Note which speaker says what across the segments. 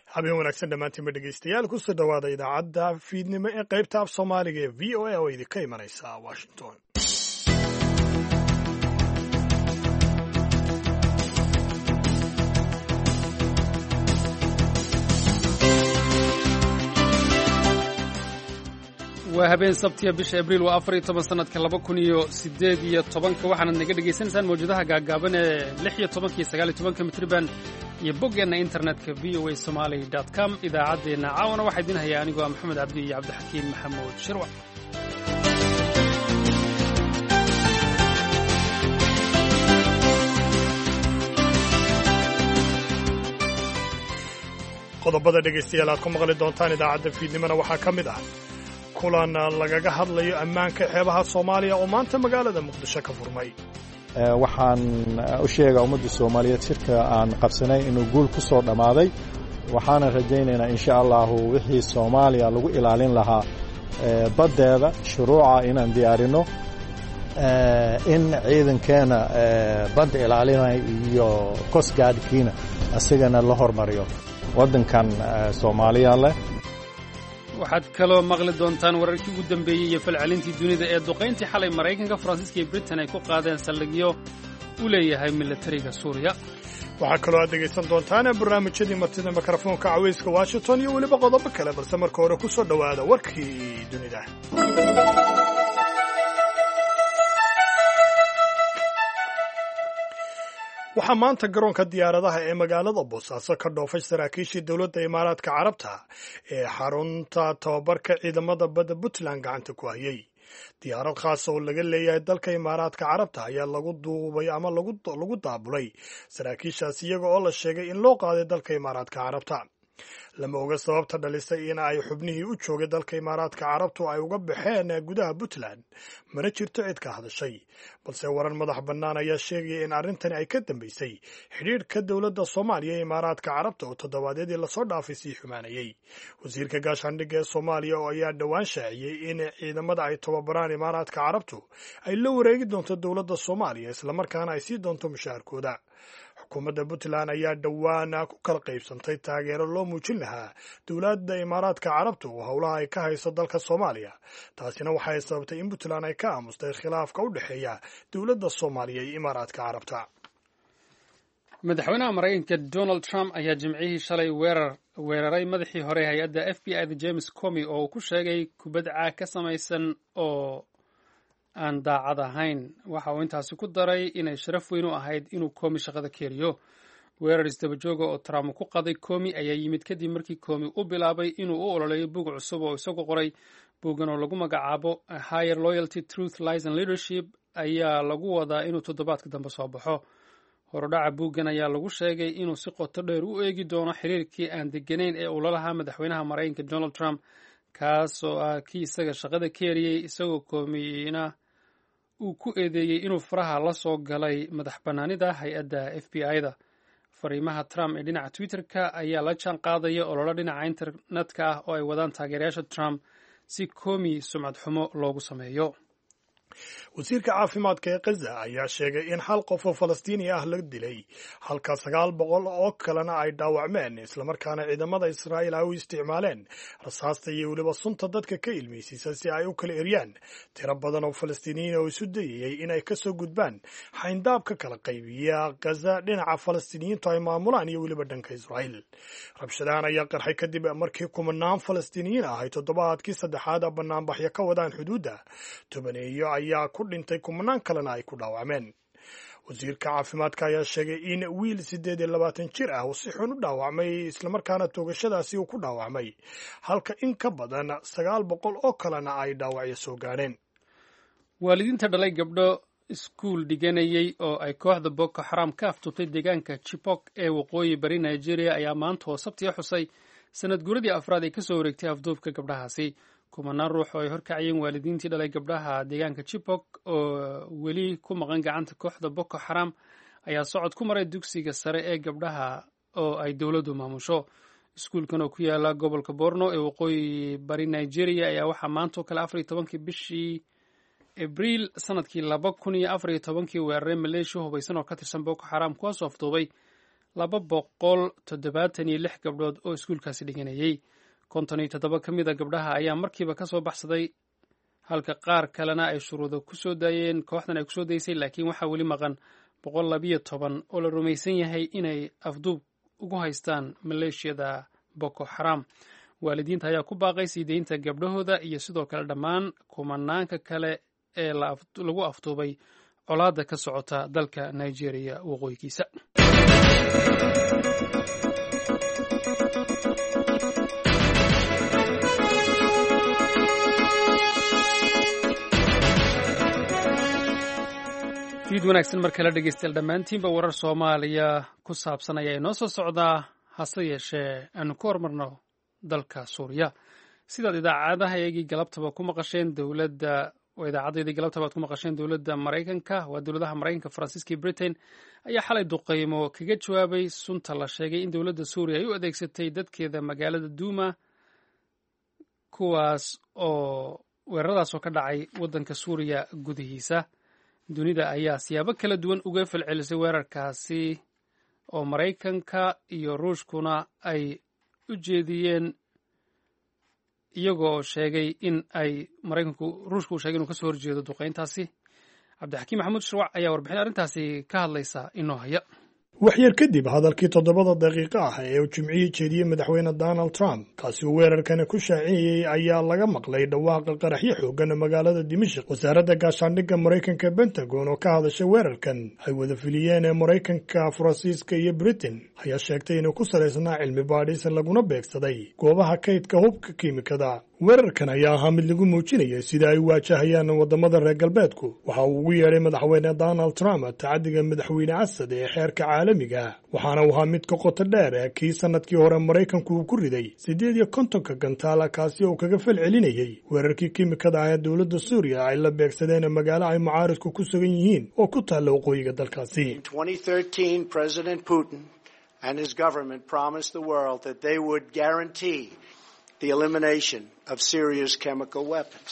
Speaker 1: habeen wanaagsan dhammaantiinba dhegaystayaal kusoo dhowaada idaacadda fiidnimo ee qaybta af soomaaliga ee v o a oo idinka imanaysa washington.
Speaker 2: waa habeen sabtiya bisha abriil waa 14 sanadka 2018 waxaanad naga dhegaysanaysaan mawjadaha gaagaaban ee 16 iyo 19 mitriban iyo boggeenna internetka voasomali.com. idaacaddeenna caawana waxaa idin hayaa anigoo ah maxamed cabdi iyo cabdixakiin maxamuud shirwac.
Speaker 1: qodobada dhegaystayaal aad ku maqli doontaan idaacadda fiidnimona waxaa ka mid ah kulan lagaga hadlayo ammaanka xeebaha soomaaliya oo maanta magaalada muqdisho ka furmay.
Speaker 3: waxaan u sheegaa ummadda soomaaliyeed shirka aan qabsanay inuu guul ku soo dhammaaday, waxaana rajaynaynaa insha allahu wixii soomaaliya lagu ilaalin lahaa baddeeda shuruuca inaan diyaarinno, in ciidankeena badda ilaalinay iyo kosgaadhkiina isagana la hormariyo waddankan soomaaliya leh.
Speaker 2: waxaad kaloo maqli doontaan wararkii ugu dambeeyey iyo falcelintii dunida ee duqayntii xalay maraykanka, faransiiska iyo britain ay ku qaadeen saldhigyo u leeyahay milatariga suuriya.
Speaker 1: waxaa kaloo aad dhegaysan doontaan barnaamijyadii martida mikrofoonka cawayska washington iyo weliba qodobo kale, balse marka hore ku soo dhowaada warkii dunida. waxaa maanta garoonka diyaaradaha ee magaalada boosaaso ka dhoofay saraakiishii dowladda imaaraadka carabta ee xarunta tababarka ciidamada badda puntland gacanta ku hayay. diyaarad khaasa oo laga leeyahay dalka imaaraadka carabta ayaa lagu duubay ama lagu daabulay saraakiishaas iyaga oo la sheegay in loo qaaday dalka imaaraadka carabta. lama oga sababta dhalisay in ay xubnihii u joogay dalka imaaraadka carabtu ay uga baxeen gudaha puntland, mana jirto cid ka hadashay, balse warar madax bannaan ayaa sheegaya in arrintani ay ka dambaysay xidhiidhka dowladda soomaaliya ee imaaraadka carabta oo toddobaadyadii lasoo dhaafay sii xumaanayay. wasiirka gaashaandhigga ee soomaaliya oo ayaa dhowaan shaaciyey in ciidamada ay tababaraan imaaraadka carabtu ay la wareegi doonto dowladda soomaaliya islamarkaana ay sii doonto mushaharkooda. xukuumadda puntland ayaa dhowaan ku kala qaybsantay taageero loo muujin lahaa dowladda imaaraadka carabta oo howlaha ay ka hayso dalka soomaaliya. taasina waxay sababtay in puntland ay ka aamustay khilaafka u dhexeeya dowladda soomaaliya iyo imaaraadka carabta.
Speaker 2: madaxweynaha maraykanka donald trump ayaa jimcihii shalay weeraray madaxii hore hay-adda f b i-da james comey oo uu ku sheegay kubadca ka samaysan oo aan daacad ahayn. waxa uu intaasi ku daray inay sharaf weyn u ahayd inuu Comey shaqada ka eriyo. weerar isdabajooga oo Trump ku qaday Comey ayaa yimid kadib markii Comey u bilaabay inuu u ololeeyo buug cusub oo isagu qoray. buuggan oo lagu magacaabo Higher Loyalty, Truth, Lies and Leadership ayaa lagu wadaa inuu toddobaadka dambe soo baxo. horodhaca buuggan ayaa lagu sheegay inuu si qoto dheer u eegi doono xiriirkii aan degganayn ee uu la lahaa madaxweynaha maraykanka Donald Trump, kaas oo ah kii isaga shaqada ka eriyey, isagoo Comeyna uu ku eedeeyey inuu faraha la soo galay madax bannaanida hay-adda f b i-da. fariimaha Trump ee dhinaca Twitter-ka ayaa la jaan qaadaya ololo dhinaca internetka ah oo ay wadaan taageerayaasha Trump si Comey sumcad xumo loogu sameeyo.
Speaker 1: wasiirka caafimaadka ee Gaza ayaa sheegay in hal qof oo Falastiini ah la dilay, halka 900 oo kalena ay dhaawacmeen, islamarkaana ciidamada Israa'iil ay u isticmaaleen rasaasta iyo weliba sunta dadka ka ilmeysiisa si ay u kala eryaan tiro badan oo Falastiiniyiin oo isu dayayay inay ka soo gudbaan xayndaabka kala qaybiya Gaza dhinaca Falastiiniyiintu ay maamulaan iyo weliba dhanka Israa'iil. rabshadahan ayaa qarxay kadib markii kumanaan Falastiiniyiin ah ay toddobaadkii saddexaad banaanbaxyo ka wadaan xuduudda. tobaneeyo ayaa ku dhintay, kumanaan kalena ay ku dhaawacmeen. wasiirka caafimaadka ayaa sheegay in wiil 28 jir ah uu si xun u dhaawacmay, islamarkaana toogashadaasi uu ku dhaawacmay, halka in ka badan 900 oo kalena ay dhaawacyo soo gaadheen.
Speaker 2: waalidiinta dhalay gabdho iskuul dhiganayay oo ay kooxda Boko Haram ka aftutay deegaanka Chibok ee waqooyi bari Nigeria ayaa maanta oo sabtiya xusay sanad guuradii afraad ay ka soo wareegtay afduubka gabdhahaasi. kumanaan ruux oo ay horkacayeen waalidiintii dhalay gabdhaha deegaanka Chibok oo weli ku maqan gacanta kooxda Boko Haram ayaa socod ku maray dugsiga sare ee gabdhaha oo ay dowladdu maamusho. iskuulkan oo ku yaala gobolka Borno ee waqooyi bari Nigeria ayaa waxaa maanta oo kale 14 bishii abriil sanadkii 2014 weeraray maleeshiya hubaysan oo ka tirsan Boko Haram kuwaasoo afduubay 276 gabdhood oo iskuulkaasi dhiganayay 57 ka mid a gabdhaha ayaa markiiba ka soo baxsaday halka qaar kalena ay shuruudo ku soo daayeen kooxdan ay ku soo daysay laakiin waxaa weli maqan 112 oo la rumaysan yahay inay afduub ugu haystaan maleeshiyada Boko Haram. waalidiinta ayaa ku baaqay sii deynta gabdhahooda iyo sidoo kale dhammaan kumanaanka kale ee lagu afduubay colaadda ka socota dalka Nigeria waqooyigiisa. fiid wanaagsan mar kale dhegeystayaal dhammaantiinba warar Soomaaliya ku saabsan ayaa inoo soo socdaa hase yeeshee aanu ku hormarno dalka Suuriya. sidaad idaacadahaygii galabtaba ku maqasheen dowladda Mareykanka waa dowladaha Mareykanka, Faransiiska iyo Britain ayaa xalay duqeymo kaga jawaabay sunta la sheegay in dowladda Suuriya ay u adeegsatay dadkeeda magaalada Duuma kuwaas oo weeraradaas oo ka dhacay waddanka Suuriya gudihiisa. dunida ayaa siyaabo kala duwan uga falcelisay weerarkaasi oo Mareykanka iyo Ruushkuna ay u jeediyeen iyagoo sheegay in ay Ruushku sheegay inuu ka soo horjeedo duqeyntaasi. Cabdixakiim Maxamuud Shirwac ayaa warbixin arrintaasi ka hadlaysa inoo haya.
Speaker 1: waxyar kadib hadalkii 7 daqiiqo ah ee uu jimcihii jeediyey madaxweyne Donald Trump kaasi uu weerarkana ku shaacinayay ayaa laga maqlay dhawaaqa qaraxyo xoogan magaalada Dimashq. wasaaradda gaashaandhigga Mareykanka Pentagon oo ka hadashay weerarkan ay wada filiyeen ee Mareykanka, Faransiiska iyo Britain ayaa sheegtay inuu ku salaysnaa cilmi baadhis laguna beegsaday goobaha kaydka hubka kiimikada. weerarkan ayaa ahaa mid lagu muujinayay sida ay waajahayaan wadamada reer galbeedku. waxa uu ugu yeedhay madaxweyne Donald Trump tacadiga madaxweyne Assad ee xeerka caalamiga, waxaana uu ahaa mid ka qoto dheer kii sanadkii hore Mareykanku uu ku riday 58 gantaal kaasi oo kaga falcelinayay weerarkii kiimikada ee dowladda Suuriya ay la beegsadeen magaalo ay mucaaridku ku sugan yihiin oo ku taalla waqooyiga dalkaasi.
Speaker 4: 2013 President Putin and his government promised the world that they would guarantee the elimination of Syria's chemical weapons.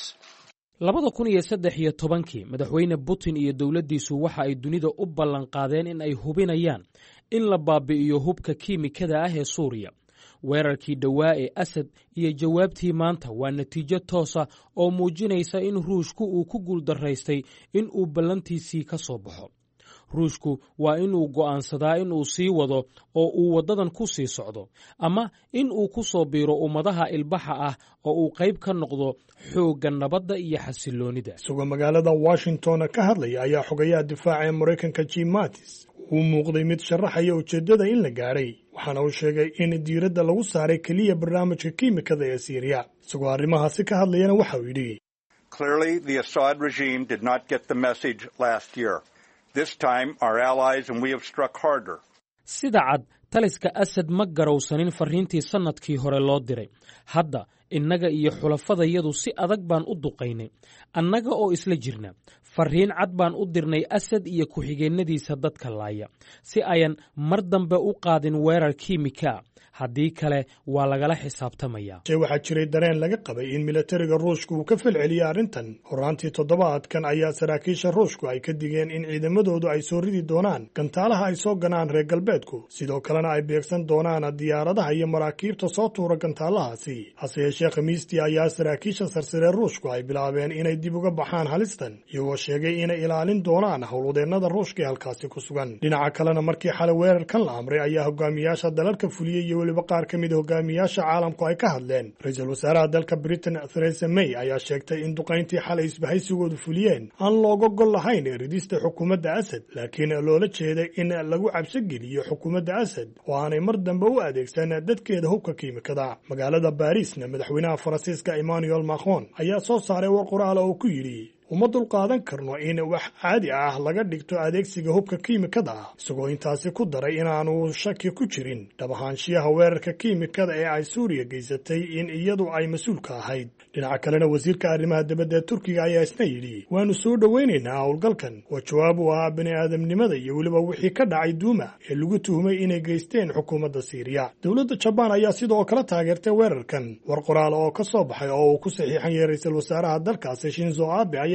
Speaker 5: 2013 madaxweyne Putin iyo dowladdiisu waxa ay dunida u ballan qaadeen in ay hubinayaan in la baabi'iyo hubka kiimikada ah ee Suuriya. weerarkii dhawaa ee Assad iyo jawaabtii maanta waa natiijo toosa oo muujinaysa in Ruushku uu ku guuldaraystay in uu ballantiisii ka soo baxo. Ruushku waa in uu go'aansadaa in uu sii wado oo uu wadadan ku sii socdo, ama in uu ku soo biiro ummadaha ilbaxa ah oo uu qayb ka noqdo xoogga nabadda iyo xasiloonida.
Speaker 1: isagoo magaalada Washington ka hadlaya ayaa xogayaha difaaca ee Mareykanka Jim Mattis uu muuqday mid sharaxaya ujeedada in la gaaray, waxaana uu sheegay in diiradda lagu saaray kaliya barnaamijka kiimikada ee Syria. isagoo arrimahaasi ka hadlayana waxa uu yidhi:
Speaker 6: Clearly the Assad regime did not get the message last year. This time our allies and we have struck harder.
Speaker 5: sida cad taliska Assad ma garowsanin fariintii sanadkii hore loo diray. hadda innaga iyo xulafadayadu si adag baan u duqaynay annaga oo isla jirna. fariin cad baan u dirnay Assad iyo ku-xigeenadiisa dadka laaya si ayan mar dambe u qaadin weerar kiimika. haddii kale waa lagala xisaabtamaya.
Speaker 1: waxaa jiray dareen laga qabay in militariga Ruushku uu ka falceliyay arrintan. horaantii toddobaadkan ayaa saraakiisha Ruushku ay ka digeen in ciidamadoodu ay soo ridi doonaan gantaalaha ay soo ganaan reer galbeedku, sidoo kalena ay beegsan doonaan diyaaradaha iyo maraakiibta soo tuura gantaalahaasi. hase yeeshee Khamiistii ayaa saraakiisha sarsare Ruushku ay bilaabeen inay dib uga baxaan halistan, iyagoo sheegay inay ilaalin doonaan howlwadeennada Ruushka ee halkaasi ku sugan. dhinaca kalena markii xalay weerarkan la amray ayaa hogaamiyaasha dalalka fuliyey iyo weliba qaar ka mid hogaamiyaasha caalamku ay ka hadleen. ra-iisul wasaaraha dalka Britain Theresa May ayaa sheegtay in duqayntii xalay isbahaysigoodu fuliyeen aan looga gol lahayn ridista xukuumadda Assad, laakiin loola jeeday in lagu cabsi geliyo xukuumadda Assad oo aanay mar dambe u adeegsan dadkeeda hubka kiimikada. magaalada Parisna madaxweynaha Faransiiska Emmanuel Macron ayaa soo saaray war qoraal oo ku yidhi: uma dulqaadan karno in wax caadi ah laga dhigto adeegsiga hubka kiimikada ah, isagoo intaasi ku daray inaanu shaki ku jirin dhabahaanshiyaha weerarka kiimikada ee ay Suuriya geysatay in iyadu ay mas-uulka ahayd. dhinaca kalena wasiirka arrimaha dibadda ee Turkiga ayaa isna yidhi: waanu soo dhoweynaynaa howlgalkan oo jawaab u ah bini'aadamnimada iyo weliba wixii ka dhacay Duuma ee lagu tuhumay inay geysteen xukuumadda Syria. dowladda Jabaan ayaa sidoo kale taageertay weerarkan. war qoraal oo ka soo baxay oo uu ku saxiixan yahay ra'iisul wasaaraha dalkaasi Shinzo Abe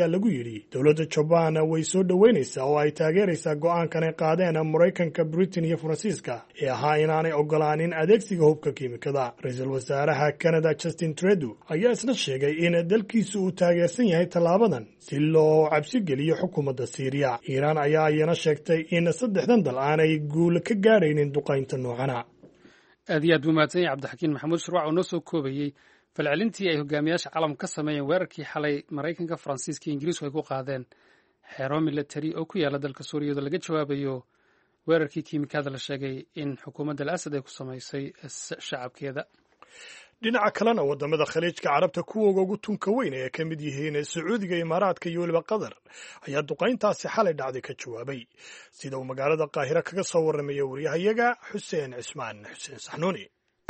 Speaker 1: ayaa lagu yidhi dowladda jabaan way soo dhoweynaysaa oo ay taageeraysaa go'aankan ay qaadeen maraykanka, britain iyo faransiiska ee ahaa inaanay ogolaanin adeegsiga hubka kiimikada. ra-iisul wasaaraha canada Justin Trudeau ayaa isna sheegay in dalkiisu uu taageersan yahay tallaabadan si loo cabsi geliyo xukuumadda Syria. Iiraan ayaa iyana sheegtay in saddexdan dal aanay guul ka gaadhaynin duqaynta noocana.
Speaker 2: aad iyo aad buu mahadsan yahay cabdixakiin maxamuud shirwac oo noo soo koobayey falcelintii ay hogaamiyaasha caalamka ka sameeyeen weerarkii xalay maraykanka, faransiiska iyo ingiriisku ay ku qaadeen xero militari oo ku yaala dalka suuriya iyadoo laga jawaabayo weerarkii kiimikada la sheegay in xukuumadda al-asad ay ku samaysay shacabkeeda.
Speaker 1: dhinaca kalena wadamada khaliijka carabta kuwooga ugu tunka weyn ee ka mid yihiin sacuudiga, imaaraadka iyo weliba qatar ayaa duqayntaasi xalay dhacday ka jawaabay, sida uu magaalada qaahira kaga soo warramaya wariyahayaga xuseen cismaan xuseen saxnuuni.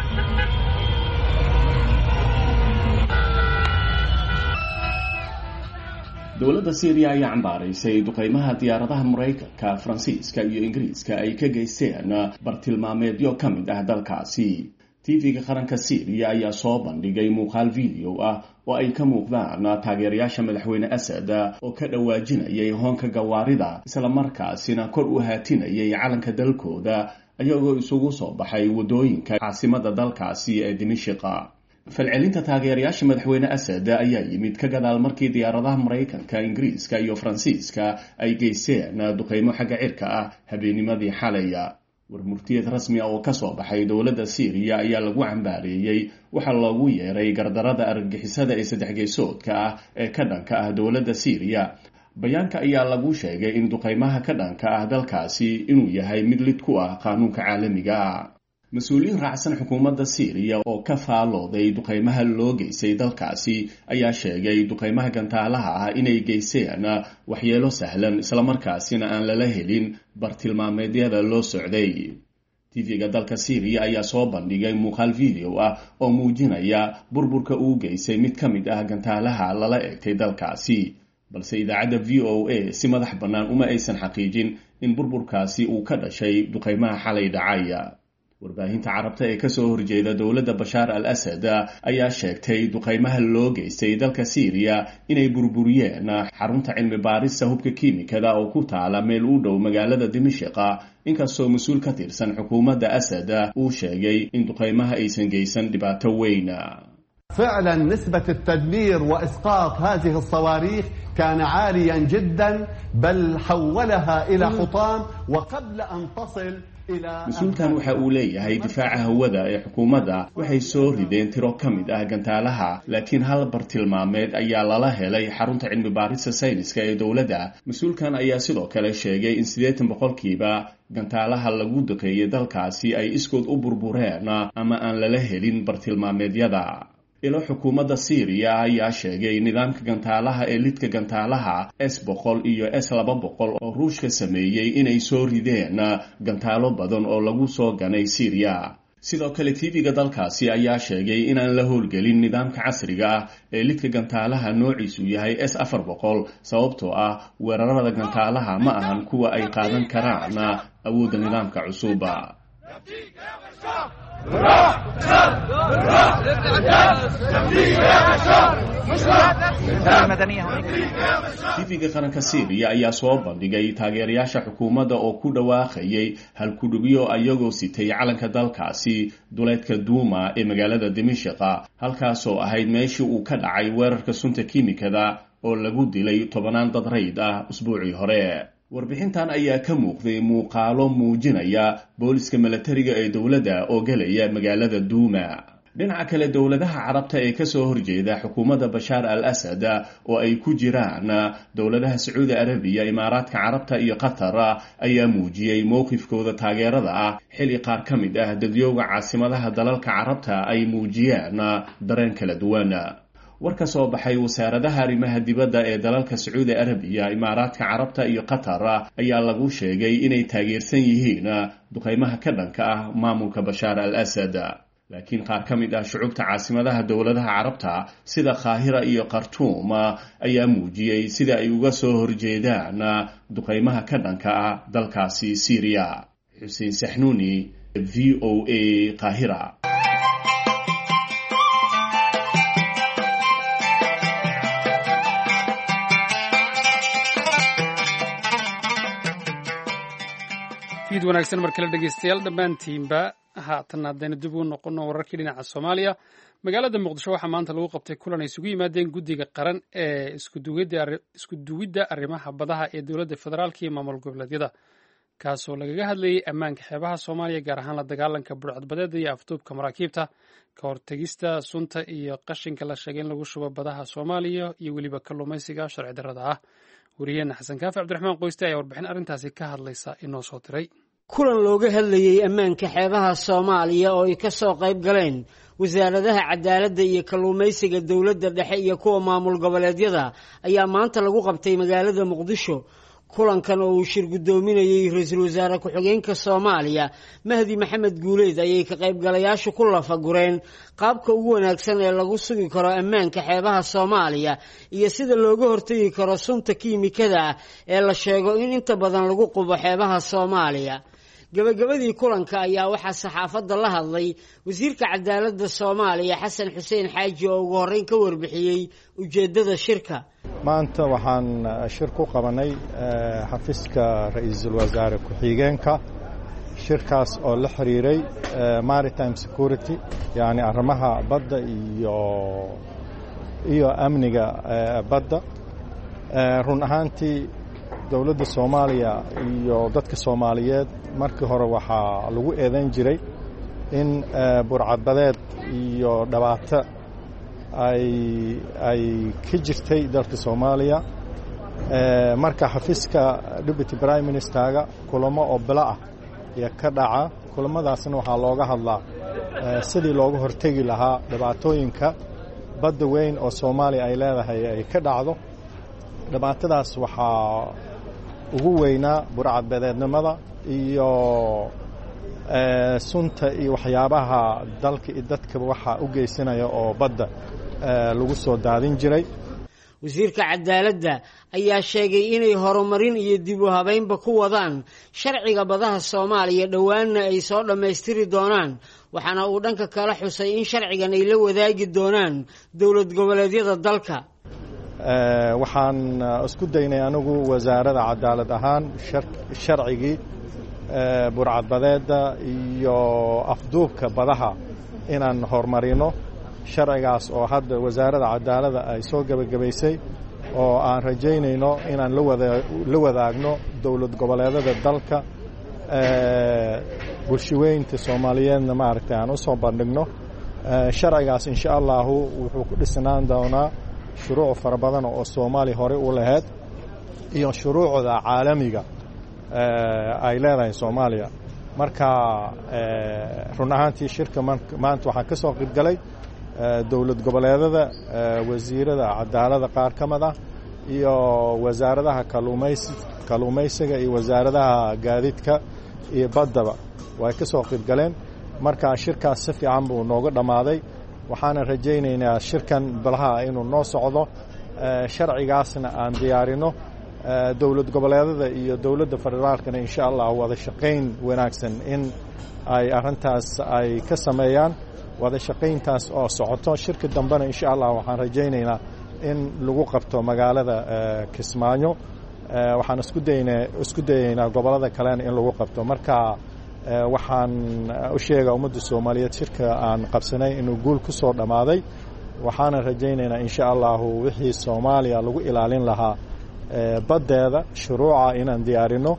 Speaker 7: dowladda Syria ayaa cambaaraysay duqaymaha diyaaradaha Maraykanka, Faransiiska iyo Ingiriiska ay ka geysteen bartilmaameedyo ka mid ah dalkaasi. TV-ga qaranka Syria ayaa soo bandhigay muuqaal video ah oo ay ka muuqdaan taageerayaasha madaxweyne Assad oo ka dhawaajinayay hoonka gawaarida isla markaasina kor u haatinayay calanka dalkooda ayagoo isugu soo baxay wadooyinka caasimadda dalkaasi ee Dimashq. falcelinta taageerayaasha madaxweyne Assad ayaa yimid ka gadaal markii diyaaradaha Maraykanka, Ingiriiska iyo Faransiiska ay geysteen duqaymo xagga cirka ah habeennimadii xalay. warmurtiyeed rasmi ah oo ka soo baxay dowladda Syria ayaa lagu cambaareeyay waxa loogu yeeray gardarada argagixisada ee saddex geesoodka ah ee ka dhanka ah dowladda Syria. bayaanka ayaa lagu sheegay in duqaymaha ka dhanka ah dalkaasi inuu yahay mid lid ku ah qaanuunka caalamiga ah. mas-uuliyiin raacsan xukuumadda Syria oo ka faalooday duqaymaha loo geysay dalkaasi ayaa sheegay duqaymaha gantaalaha ah inay geyseen waxyeelo sahlan islamarkaasina aan lala helin bartilmaameedyada loo socday. TV-ga dalka Syria ayaa soo bandhigay muuqaal video ah oo muujinaya burburka uu geysay mid ka mid ah gantaalaha lala eegtay dalkaasi, balse idaacadda VOA si madax bannaan uma aysan xaqiijin in burburkaasi uu ka dhashay duqaymaha xalay dhacaya. warbaahinta carabta ee kasoo horjeeda dowladda Bashaar al-Assad ayaa sheegtay duqaymaha loo geystay dalka Syria inay burburiyeen xarunta cilmi baarista hubka kiimikada oo ku taala meel u dhow magaalada Dimashq, inkastoo mas-uul ka tirsan xukuumadda Assad uu sheegay in duqaymaha aysan geysan dhibaato weyn.
Speaker 8: فعلا نسبة التدمير وإسقاط هذه الصواريخ كان عاليا جدا بل حولها إلى حطام وقبل أن تصل
Speaker 7: mas-uulkan waxa uu leeyahay difaaca hawada ee xukuumadda waxay soo rideen tiro ka mid ah gantaalaha, laakiin hal bartilmaameed ayaa lala helay xarunta cilmi baarista sayniska ee dowladda. mas-uulkan ayaa sidoo kale sheegay in 80% gantaalaha lagu duqeeyay dalkaasi ay iskood u burbureen ama aan lala helin bartilmaameedyada. ilo xukuumadda Syria ayaa sheegay nidaamka gantaalaha ee lidka gantaalaha S-100 iyo S-200 oo Ruushka sameeyay inay soo rideen gantaalo badan oo lagu soo ganay Syria. sidoo kale TV-ga dalkaasi ayaa sheegay inaan la howlgelin nidaamka casriga ah ee lidka gantaalaha noociisu yahay S-400 sababtoo ah weerarada gantaalaha ma ahan kuwa ay qaadan karaan awoodda nidaamka cusub. TV-ga qaranka Syria ayaa soo bandhigay taageerayaasha xukuumadda oo ku dhawaaqayay halkudhigyo ayagoo sitay calanka dalkaasi duleedka Duuma ee magaalada Dimashq, halkaasoo ahayd meeshii uu ka dhacay weerarka sunta kiimikada oo lagu dilay 10 dad rayd ah usbuucii hore. warbixintan ayaa ka muuqday muuqaalo muujinaya booliska milatariga ee dowladda oo galaya magaalada Duuma. dhinaca kale dowladaha carabta ee kasoo horjeeda xukuumadda Bashaar al-Assad oo ay ku jiraan dowladaha Sacuudi Arabiya, Imaaraadka Carabta iyo Qatar ayaa muujiyay mowqifkooda taageerada ah xilli qaar ka mid ah dadyooga caasimadaha dalalka carabta ay muujiyeen dareen kala duwan. war ka soo baxay wasaaradaha arrimaha dibadda ee dalalka Sacuudi Arabiya, Imaaraadka Carabta iyo Qatar ayaa lagu sheegay inay taageersan yihiin duqaymaha ka dhanka ah maamulka Bashaar al-Assad. laakiin qaar ka mid ah shucubta caasimadaha dowladaha carabta sida Qaahira iyo Khartoum ayaa muujiyay sida ay uga soo horjeedaan duqaymaha ka dhanka ah dalkaasi Syria. Xuseen Saxnuuni, VOA, Qaahira.
Speaker 2: fiid wanaagsan mar kale dhegeystayaal dhammaantiinba haatan haddaynu dib u noqono wararkii dhinaca Soomaaliya magaalada Muqdisho waxaa maanta lagu qabtay kulan ay isugu yimaadeen guddiga qaran ee isku duwidda arrimaha badaha ee dowladda federaalka iyo maamul goboleedyada kaasoo lagaga hadlayay ammaanka xeebaha Soomaaliya gaar ahaan la dagaalanka burcadbadeeda iyo afduubka maraakiibta ka hortagista sunta iyo qashinka la sheegay in lagu shubo badaha Soomaaliya iyo weliba kalluumaysiga sharci darrada ah wariyaheena xasan kaafi cabdiraxmaan qoyste ayaa warbixin arrintaasi ka hadlaysa inoo soo diray
Speaker 9: kulan looga hadlayay ammaanka xeebaha Soomaaliya oo ay ka soo qayb galeen wasaaradaha cadaaladda iyo kalluumaysiga dowladda dhexe iyo kuwa maamul goboleedyada ayaa maanta lagu qabtay magaalada Muqdisho kulankan oo uu shir gudoominayay ra'iisul wasaare ku-xigeenka Soomaaliya Mahdi Maxamed Guuleed ayay ka qayb galayaashu ku lafagureen qaabka ugu wanaagsan ee lagu sugi karo ammaanka xeebaha Soomaaliya iyo sida looga hortagi karo sunta kiimikada ee la sheego in inta badan lagu qubo xeebaha Soomaaliya gabagabadii kulanka ayaa waxaa saxaafadda la hadlay wasiirka cadaaladda Soomaaliya Xasan Xuseen Xaaji oo ugu horreyn ka warbixiyay ujeedada shirka
Speaker 3: maanta waxaan shir ku qabanay xafiiska ra'iisul wasaare ku-xigeenka shirkaas oo la xiriiray maritime security yani arrimaha badda iyo amniga badda run ahaantii dowladda Soomaaliya iyo dadka Soomaaliyeed markii hore waxaa lagu eedayn jiray in burcadbadeed iyo dhibaato ay ka jirtay dalka Soomaaliya marka xafiiska deputy prime ministerga kulamo oo bila ah iyo ka dhaca kulamadaasna waxaa looga hadlaa sidii looga hortagi lahaa dhibaatooyinka badda weyn oo Soomaaliya ay leedahay ay ka dhacdo dhibaatadaas waxaa ugu weynaa burcadbadeednimada iyo sunta iyo waxyaabaha dalka iyo dadkaba waxa u geysanaya oo badda lagu soo daadin jiray
Speaker 9: wasiirka cadaaladda ayaa sheegay inay horumarin iyo dib u habeynba ku wadaan sharciga badaha Soomaaliya dhawaanna ay soo dhameystiri doonaan waxaana uu dhanka kala xusay in sharcigan ay la wadaagi doonaan dowlad goboleedyada dalka
Speaker 3: waxaan isku daynay anigu wasaaradda cadaalad ahaan sharcigii burcadbadeeda iyo afduubka badaha inaan horumarino sharcigaas oo hadda wasaaradda cadaaladda ay soo gabagabaysay oo aan rajaynayno inaan la wadaagno dowlad goboleedyada dalka bulshaweynta Soomaaliyeedna maaragtay aan u soo bandhigno sharcigaas insha Allah wuxuu ku dhisnaan doonaa shuruuc fara badan oo Soomaali hore u lahayd iyo shuruucda caalamiga ay leedahay Soomaaliya marka run ahaantii shirka maanta waxaa ka soo qayb galay dowlad goboleedyada wasiirada cadaaladda qaar ka mid ah iyo wasaaradaha kalluumaysiga iyo wasaaradaha gaadiidka iyo baddaba way ka soo qayb galeen marka shirkaas si fiican buu nooga dhamaaday waxaan rajaynaynaa shirkan balaha inuu noo socdo sharcigaasna aan diyaarino dowlad goboleedyada iyo dowladda federaalkana insha Allah wada shaqayn wanaagsan in ay arintaas ay ka sameeyaan wada shaqayntaas oo socoto shirka dambana insha Allah waxaan rajaynaynaa in lagu qabto magaalada Kismaayo waxaan isku dayaynaa gobolada kale in lagu qabto marka waxaan u sheegaa ummadda Soomaaliyeed shirka aan qabsanay inuu guul ku soo dhamaaday waxaan rajaynaynaa insha Allah wixii Soomaaliya lagu ilaalin lahaa badeeda shuruuca inaan diyaarino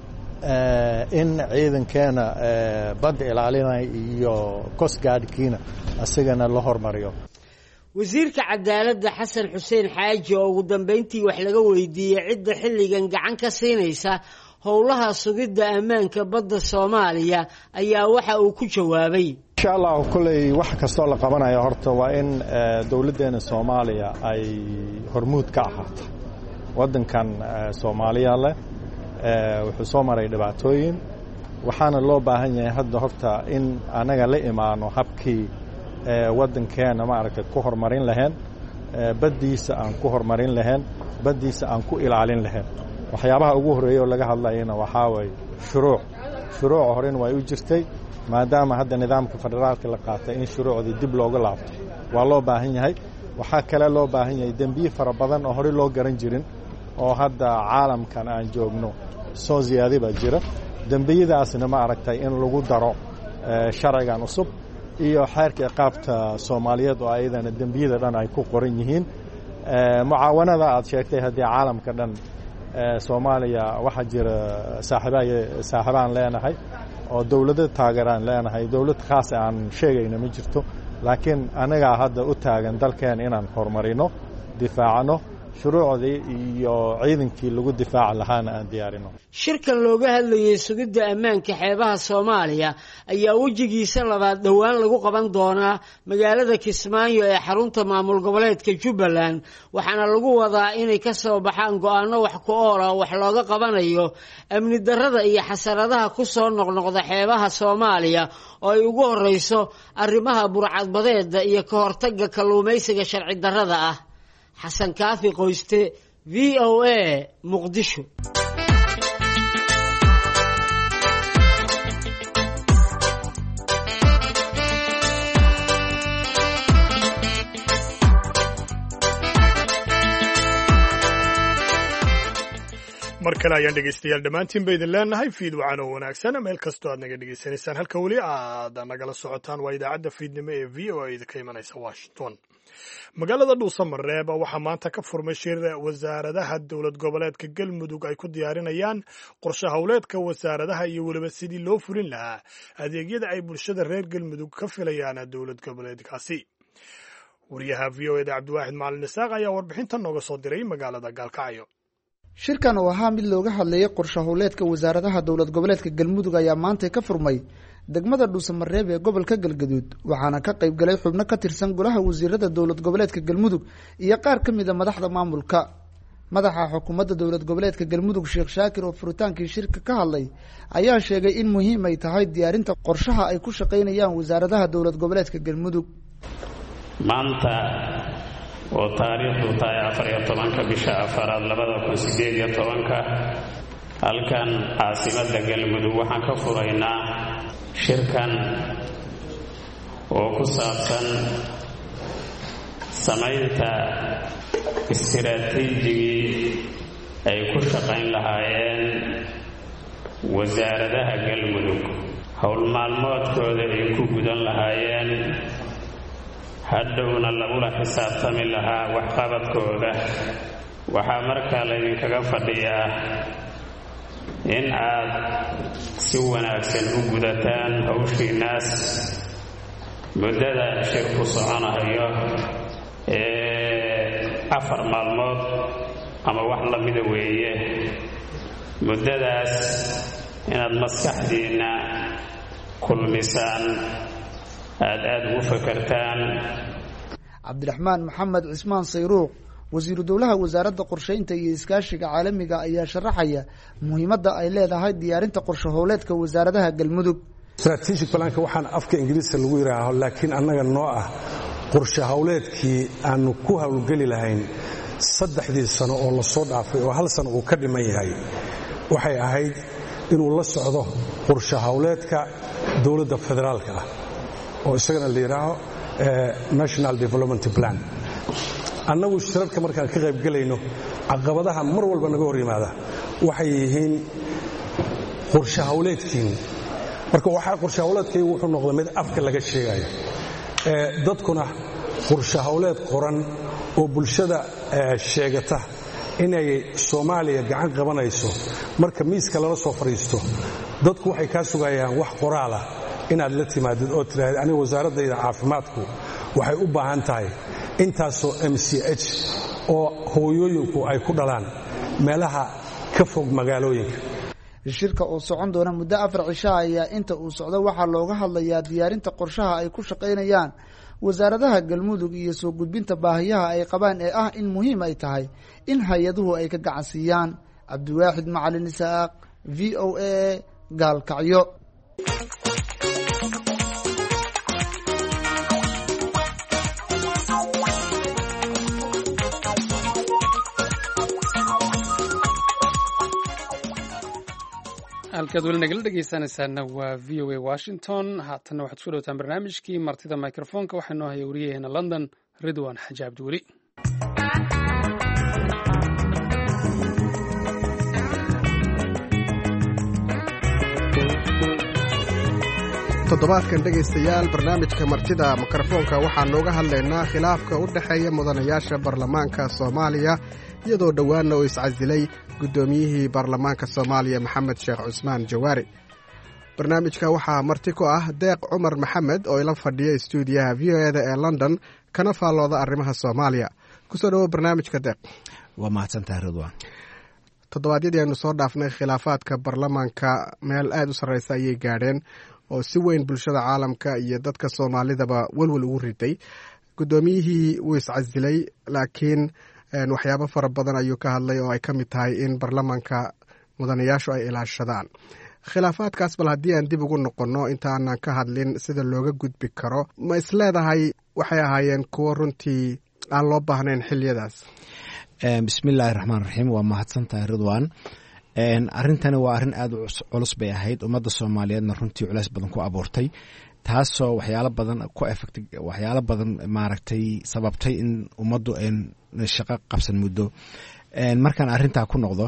Speaker 3: in ciidankeena bad ilaalinay iyo coast guardkiina asagana la hormariyo
Speaker 9: wasiirka cadaaladda Xasan Xuseen Xaaji oo ugu dambeyntii wax laga weydiiyay cidda xilligan gacan ka siinaysa howlaha sugidda ammaanka badda Soomaaliya ayaa waxa uu ku jawaabay
Speaker 3: insha Allah kulay wax kasto la qabanayo horta waa in dawladdeena Soomaaliya ay hormuud ka ahaato wadankan Soomaaliya leh wuxuu soo maray dhibaatooyin waxaana loo baahan yahay hadda horta in anaga la imaano habkii wadankeena maaragtay ku horumarin lahayn baddiisa aan ku horumarin lahayn baddiisa aan ku ilaalin lahayn waxyaabaha ugu horeeya oo laga hadlayna waxaa way shuruuc horin way u jirtay maadaama hadda nidaamka federaalka la qaatay in shuruucdii dib looga laabto waa loo baahan yahay waxaa kale loo baahan yahay dambiyo fara badan oo hore loo garan jirin oo hadda caalamkan aan joogno soo ziyaadi baa jira dembiyadaasna ma aragtay in lagu daro sharcigan cusub iyo xeerka ciqaabta Soomaaliyeed oo ayadana dembiyada dhan ay ku qoran yihiin mucaawanada aad sheegtay haddii caalamka dhan Soomaaliya waxa jira saaxiibaan leenahay oo dawladda taageeraan leenahay dawlad khaas aan sheegayna ma jirto laakiin anaga hadda u taagan dalkeen inaan horumarino difaacano shuruucdii iyo ciidankii lagu difaaci lahaana aan diyaarino
Speaker 9: shirkan looga hadlayay sugidda ammaanka xeebaha Soomaaliya ayaa wajigiisa labaad dhowaan lagu qaban doonaa magaalada Kismaayo ee xarunta maamul goboleedka Jubbaland waxaana lagu wadaa inay ka soo baxaan go'aano wax ku ool ah wax looga qabanayo amni darrada iyo xasaradaha ku soo noqnoqda xeebaha Soomaaliya oo ay ugu horeyso arrimaha burcadbadeeda iyo ka hortagga kalluumaysiga sharci darrada ah xasan kaafi qoyste VOA Muqdisho
Speaker 1: mar kale ayaan dhegaystayaal dhammaantiin ba idin leenahay fiid wacan oo wanaagsan meel kastoo aad naga dhegaysanaysaan halka weli aad nagala socotaan waa idaacadda fiidnimo ee VOA idinka imanaysa Washington magaalada Dhuusamareeb waxaa maanta ka furmay shir wasaaradaha dowlad goboleedka Galmudug ay ku diyaarinayaan qorshe hawleedka wasaaradaha iyo waliba sidii loo fulin lahaa adeegyada ay bulshada reer Galmudug ka filayaan dowlad goboleedkaasi wariyaha VOA Cabdiwaaxid Macalin Isaaq ayaa warbixintan nooga soo diray magaalada Gaalkacyo
Speaker 10: shirkan oo ahaa mid looga hadlayay qorshe hawleedka wasaaradaha dowlad goboleedka Galmudug ayaa maanta ka furmay degmada Dhuusamareeb ee gobolka Galgaduud waxaana ka qayb galay xubno ka tirsan golaha wasiirada dowlad goboleedka Galmudug iyo qaar ka mid ah madaxda maamulka madaxa xukuumadda dowlad goboleedka Galmudug Sheekh Shaakir oo furitaankii shirka ka hadlay ayaa sheegay in muhiim ay tahay diyaarinta qorshaha ay ku shaqeynayaan wasaaradaha dowlad goboleedka Galmudug
Speaker 11: maanta oo taariikhdu tahay 14 bisha 4 2018 halkan caasimadda Galmudug waxaan ka furaynaa shirkan oo ku saabsan samaynta istiraatiijigii ay ku shaqayn lahaayeen wasaaradaha Galmudug hawl maalmoodkooda ay ku gudan lahaayeen hadhowna lagula xisaabtami lahaa waxqabadkooda waxaa markaa laydinkaga fadhiyaa in aad si wanaagsan u gudataan hawshiinaas muddada shirku soconayo 4 maalmood ama wax la mida weeye muddadaas inaad maskaxdiinna kulmisaan aad ugu fakartaan
Speaker 10: Cabdiraxmaan Maxamed Cismaan Sayruuq wasiiru dowlaha wasaaradda qorsheynta iyo iskaashiga caalamiga ayaa sharaxaya muhiimadda ay leedahay diyaarinta qorshe hawleedka wasaaradaha Galmudug
Speaker 12: strategic plan-ka waxaan afka Ingiriisiga lagu yiraahdo laakiin annaga noo ah qorshe hawleedkii aanu ku hawlgeli lahayn 3 sano oo la soo dhaafay oo 1 sano uu ka dhiman yahay waxay ahayd inuu la socdo qorshe hawleedka dowladda federaalka ah oo isagana la yiraahdo National Development Plan annagu shirarka markaan ka qayb galayno caqabadaha mar walba naga hor yimaada waxay yihiin qorshe hawleedkiin marka waxa qorshe hawleedkii wuxuu noqday mid afka laga sheegayo dadkuna qorshe hawleed qoran oo bulshada sheegata inay Soomaaliya gacan qabanayso marka miiska lala soo fariisto dadku waxay ka sugayaan wax qoraal ah inaad la timaadid oo tiraahdo aniga wasaaradayda caafimaadku waxay u baahan tahay intaasoo MCH oo hooyooyinku ay ku dhalaan meelaha ka fog magaalooyinka
Speaker 10: shirka oo socon doona muddo 4 cisho ayaa inta uu socdo waxaa looga hadlayaa diyaarinta qorshaha ay ku shaqeynayaan wasaaradaha Galmudug iyo soo gudbinta baahiyaha ay qabaan ee ah in muhiim ay tahay in hay'aduhu ay ka gacan siiyaan Cabdiwaaxid Macalin Isaaq VOA Gaalkacyo
Speaker 2: halkaad weli nagala dhegaysanaysaana waa VOA Washington haatanna waxaad ku dhawtaan barnaamijkii martida microfoonka waxaa noo haya wariyaheena London Ridwan Xaaji Cabdiweli
Speaker 13: toddobaadkan dhegaystayaal barnaamijka martida mikrofoonka waxaan nooga hadlaynaa khilaafka u dhexeeya mudanayaasha baarlamaanka soomaaliya iyadoo dhowaanna uu iscasilay guddoomiyihii baarlamaanka soomaaliya maxamed sheekh cusmaan jawaari. barnaamijka waxaa marti ku ah deeq cumar maxamed oo ila fadhiya istuudiyaha v o eda ee london kana faallooda arrimaha soomaaliya. kusoo dhawo barnaamijka deeq.
Speaker 14: waa mahadsantahay ridwaan.
Speaker 13: toddobaadyadii aynu soo dhaafnay khilaafaadka baarlamaanka meel aad u sarreysa ayay gaadheen oo si weyn bulshada caalamka iyo dadka soomaalidaba welwel ugu riday. guddoomiyihii wuu iscasilay laakiin waxyaabo fara badan ayuu ka hadlay oo ay ka mid tahay in baarlamaanka mudanayaashu ay ilaashadaan khilaafaadkaas. bal haddii aan dib ugu noqonno intaanan ka hadlin sida looga gudbi karo, ma isleedahay waxay ahaayeen kuwo runtii aan loo baahnayn xiliyadaas?
Speaker 14: bismillaahi raxmaan raxiim. waa mahadsantahay ridwaan. arrintani waa arrin aad u culus bay ahayd, ummadda soomaaliyeedna runtii culays badan ku abuurtay, taasoo waxyaalo badan ku efecti waxyaalo badan maaragtay sababtay in ummaddu shaqo qabsan muddo. markaan arrintaa ku noqdo,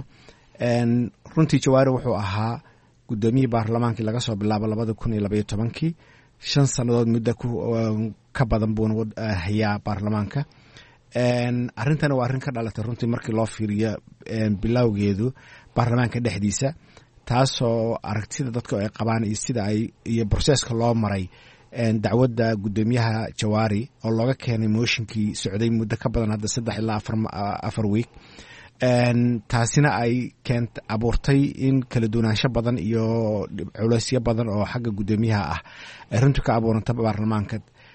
Speaker 14: runtii jawaari wuxuu ahaa guddoomiyihii baarlamaankii laga soo bilaabo 2012 5 sannadood muddo ka badan buuna hayaa baarlamaanka. arrintani waa arrin ka dhalatay runtii markii loo fiiriyo bilowgeedu baarlamaanka dhexdiisa, taasoo aragtida dadka ay qabaan iyo sida iyo broseska loo maray dacwadda guddoomiyaha jawaari oo looga keenay mooshinkii socday muddo ka badan hadda 3 ilaa 4 week. taasina ay abuurtay in kala duwanaansho badan iyo culaysyo badan oo xagga guddoomiyaha ah ay runtii ka abuuranta baarlamaanka.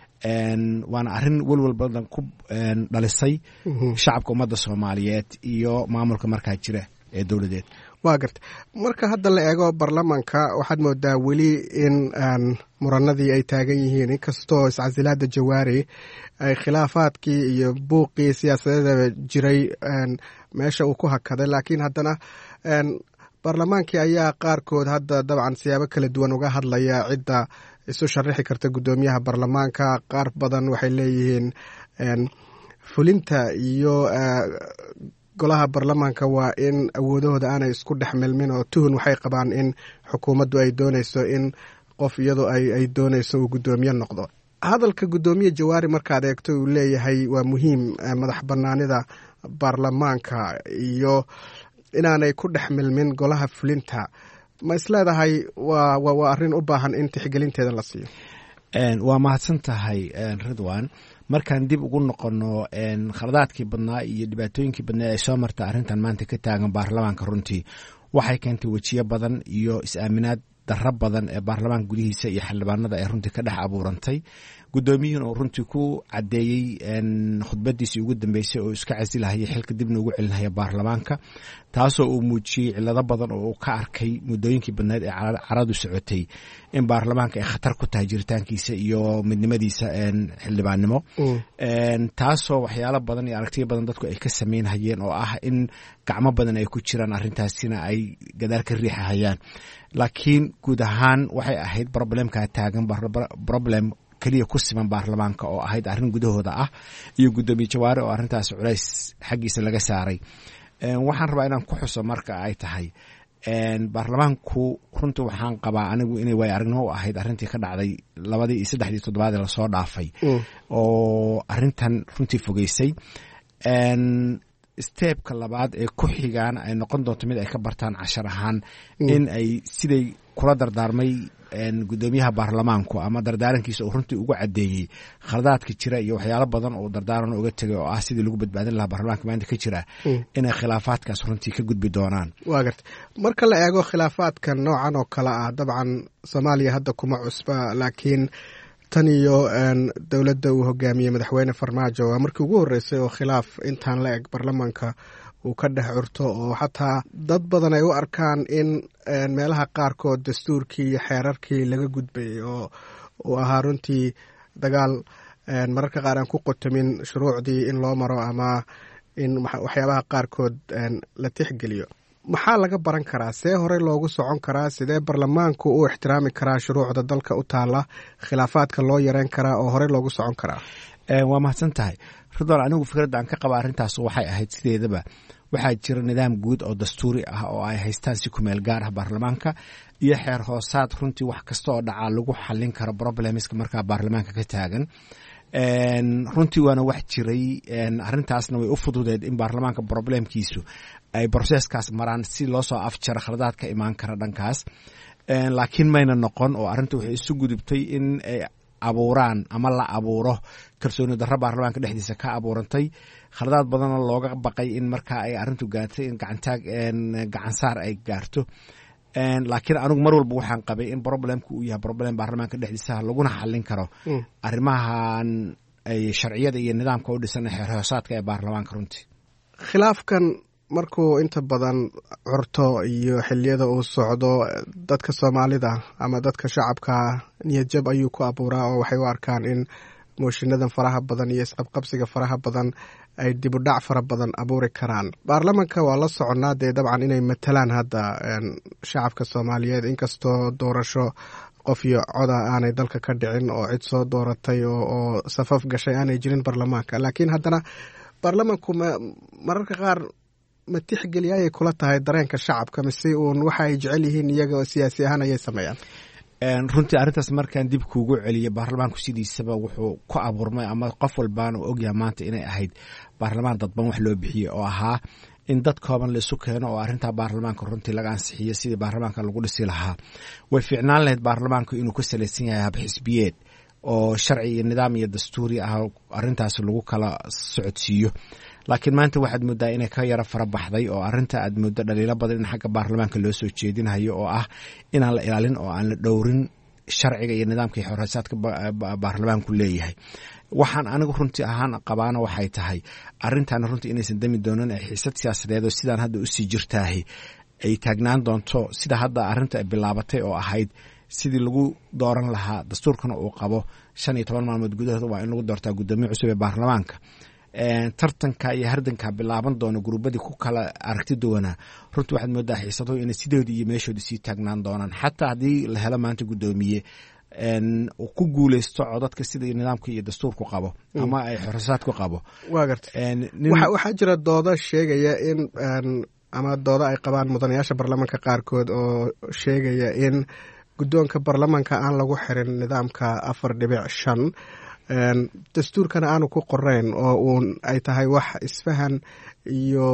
Speaker 14: waana arrin welwel badan ku dhalisay shacabka ummadda soomaaliyeed iyo maamulka markaa jira ee dowladeed.
Speaker 13: waa garta. marka hadda la eego baarlamaanka waxaad moodaa weli in muranadii ay taagan yihiin, inkastoo iscasilaada jawaari ay khilaafaadkii iyo buuqii siyaasadeeda jiray meesha uu ku hakaday, laakiin haddana baarlamaankii ayaa qaarkood hadda dabcan siyaabo kala duwan uga hadlaya cidda isu sharaxi karta guddoomiyaha baarlamaanka. qaar badan waxay leeyihiin fulinta iyo golaha baarlamaanka waa in awoodahooda aanay isku dhex milmin, oo tuhun waxay qabaan in xukuumaddu ay doonayso in qof iyadoo ay doonayso uu guddoomiye noqdo. hadalka guddoomiye jawaari markaad eegto uu leeyahay waa muhiim, madax bannaanida baarlamaanka iyo inaanay ku dhex milmin golaha fulinta, ma isleedahay waa arrin u baahan in tixgelinteeda la siiyo?
Speaker 14: waa mahadsan tahay ridwan. markaan dib ugu noqono khaladaadkii badnaa iyo dhibaatooyinkii badnaa ee soo marta arrintan maanta ka taagan baarlamaanka, runtii waxay keentay wejiyo badan iyo is-aaminaad darro badan ee baarlamaanka gudihiisa iyo xildhibaanada ay runtii ka dhex abuurantay. guddoomiyuhuna uu runtii ku caddeeyey khudbadiisii ugu dambeysay oo iska casilahaya xilka dibna ugu celinaya baarlamaanka, taasoo uu muujiyey cillado badan oo uu ka arkay muddooyinkii badneed ee caradu socotay in baarlamaanka ay khatar ku tahay jiritaankiisa iyo midnimadiisa xildhibaannimo. taasoo waxyaalo badan iyo aragtiyo badan dadku ay ka samaynhayeen oo ah in gacmo badan ay ku jiraan arrintaasina ay gadaal ka riixahayaan. laakiin guud ahaan waxay ahayd problemkaa taagan problem keliya ku siman baarlamaanka oo ahayd arrin gudahooda ah iyo guddoomiye jawaari oo arrintaas culays xaggiisa laga saaray. waxaan rabaa inaan ku xuso marka ay tahay baarlamaanku runtii waxaan qabaa anigu inay waay aragnimo u ahayd arrintii ka dhacday 2 iyo 3 toddobaad lasoo dhaafay oo arrintan runtii fogeysay. steebka labaad ee ku xigaan ay noqon doonto mid ay ka bartaan cashar ahaan in ay siday kula dardaarmay guddoomiyaha baarlamaanku ama dardaarankiisa uu runtii ugu caddeeyey khaladaadka jira iyo waxyaalo badan oo dardaaran uga tegay oo ah sidii lagu badbaadin lahaa baarlamaanka maanta ka jira inay khilaafaadkaas runtii ka gudbi doonaan.
Speaker 13: waa garta. marka la eego khilaafaadkan noocan oo kale ah, dabcan soomaaliya hadda kuma cusba, laakiin tan iyo dowladda uu hogaamiyey madaxweyne farmaajo waa markii ugu horreysay oo khilaaf intaan la eg baarlamaanka uu ka dhex curto, oo xataa dad badan ay u arkaan in meelaha qaarkood dastuurkii iyo xeerarkii laga gudbayay oo uu ahaa runtii dagaal mararka qaar aan ku qotomin shuruucdii in loo maro ama in waxyaabaha qaarkood la tixgeliyo. maxaa laga baran karaa? see horey loogu socon karaa? sidee baarlamaanku u ixtiraami karaa shuruucda dalka u taala? khilaafaadka loo yareyn karaa oo horey loogu socon karaa?
Speaker 14: waa mahadsan tahay ridwan. anigu fikradda aan ka qaba arrintaas waxay ahayd sideedaba waxaa jira nidaam guud oo dastuuri ah oo ay haystaan si kumeel gaar ah baarlamaanka iyo xeer hoosaad runtii wax kasta oo dhacaa lagu xallin karo problemiska markaa baarlamaanka ka taagan runtii waana wax jiray arrintaasna way u fududeed in baarlamaanka problemkiisu ay broseskaas maraan si loo soo afjaro khaladaad ka imaan kara dhankaas laakiin mayna noqon oo arrinta waxay isu gudubtay in ay abuuraan ama la abuuro kalsooni darro baarlamaanka dhexdiisa ka abuurantay khaladaad badanoo looga baqay in markaa ay arrintu gaartay in gacansaar ay gaarto laakiin anigu mar walba waxaan qabay in problemku uu yahay problem baarlamaanka dhexdiisa laguna xallin karo arrimahan ay sharciyada iyo nidaamka u dhisan xeer hoosaadka ee baarlamaanka runtii
Speaker 13: khilaafkan markuu inta badan curto iyo xiliyada uu socdo dadka soomaalida ama dadka shacabka niyadjab ayuu ku abuuraa oo waxay u arkaan in mooshiinadan faraha badan iyo isqabqabsiga faraha badan ay dibudhac fara badan abuuri karaan baarlamanka waa la soconnaa dee dabcan inay matalaan hadda shacabka soomaaliyeed inkastoo doorasho qof iyo coda aanay dalka ka dhicin oo cid soo dooratay oo safaf gashay aanay jirin baarlamaanka laakiin haddana baarlamanku mararka qaar ma tixgeliya ayay kula tahay dareenka shacabka mise uun waxa ay jecel yihiin iyaga oo siyaasi ahaan ayay sameeyaan
Speaker 14: runtii arrintaas markaan dib kuugu celiyo baarlamaanku sidiisaba wuxuu ku abuurmay ama qof walbaana ogyaha maanta inay ahayd baarlamaan dadban wax loo bixiyey oo ahaa in dad kooban laisu keeno oo arrintaa baarlamaanka runtii laga ansixiyo sidii baarlamaanka lagu dhisi lahaa way fiicnaan lahayd baarlamaanku inuu ka salaysan yahay habxisbiyeed oo sharci iyo nidaam iyo dastuuri ah arrintaas lagu kala socodsiiyo laakiin maanta waxaad moodaa inay ka yaro fara baxday oo arrinta aad mooddo dhaliilo badan in xagga baarlamaanka loo soo jeedinayo oo ah inaan la ilaalin oo aan la dhowrin sharciga iyo nidaamka iyo xoreysaadka baarlamaanku leeyahay waxaan anigu runtii ahaan qabaana waxay tahay arrintaana runtii inaysan dami doonin ee xiisad siyaasadeed oo sidaan hadda usii jirtaahi ay taagnaan doonto sida hadda arrinta ay bilaabatay oo ahayd sidii lagu dooran lahaa dastuurkana uu qabo 15 maalmood gudahood waa in lagu doortaa guddoomiye cusub ee baarlamaanka tartanka iyo hardanka bilaaban doono gurubadii ku kala aragti duwanaa runtii waxaad moodaa xiisaduhu inay sidoodii iyo meeshoodii sii taagnaan doonaan xataa haddii la helo maanta guddoomiye ku guuleysto codadka sida nidaamka iyo dastuurku qabo ama ay xoreysaadku qabo
Speaker 13: waa garta waxaa jira doodo sheegaya in ama doodo ay qabaan mudanayaasha baarlamaanka qaarkood oo sheegaya in guddoonka baarlamaanka aan lagu xirin nidaamka 4.5 dastuurkana aanu ku qorayn oo uun ay tahay wax isfahan iyo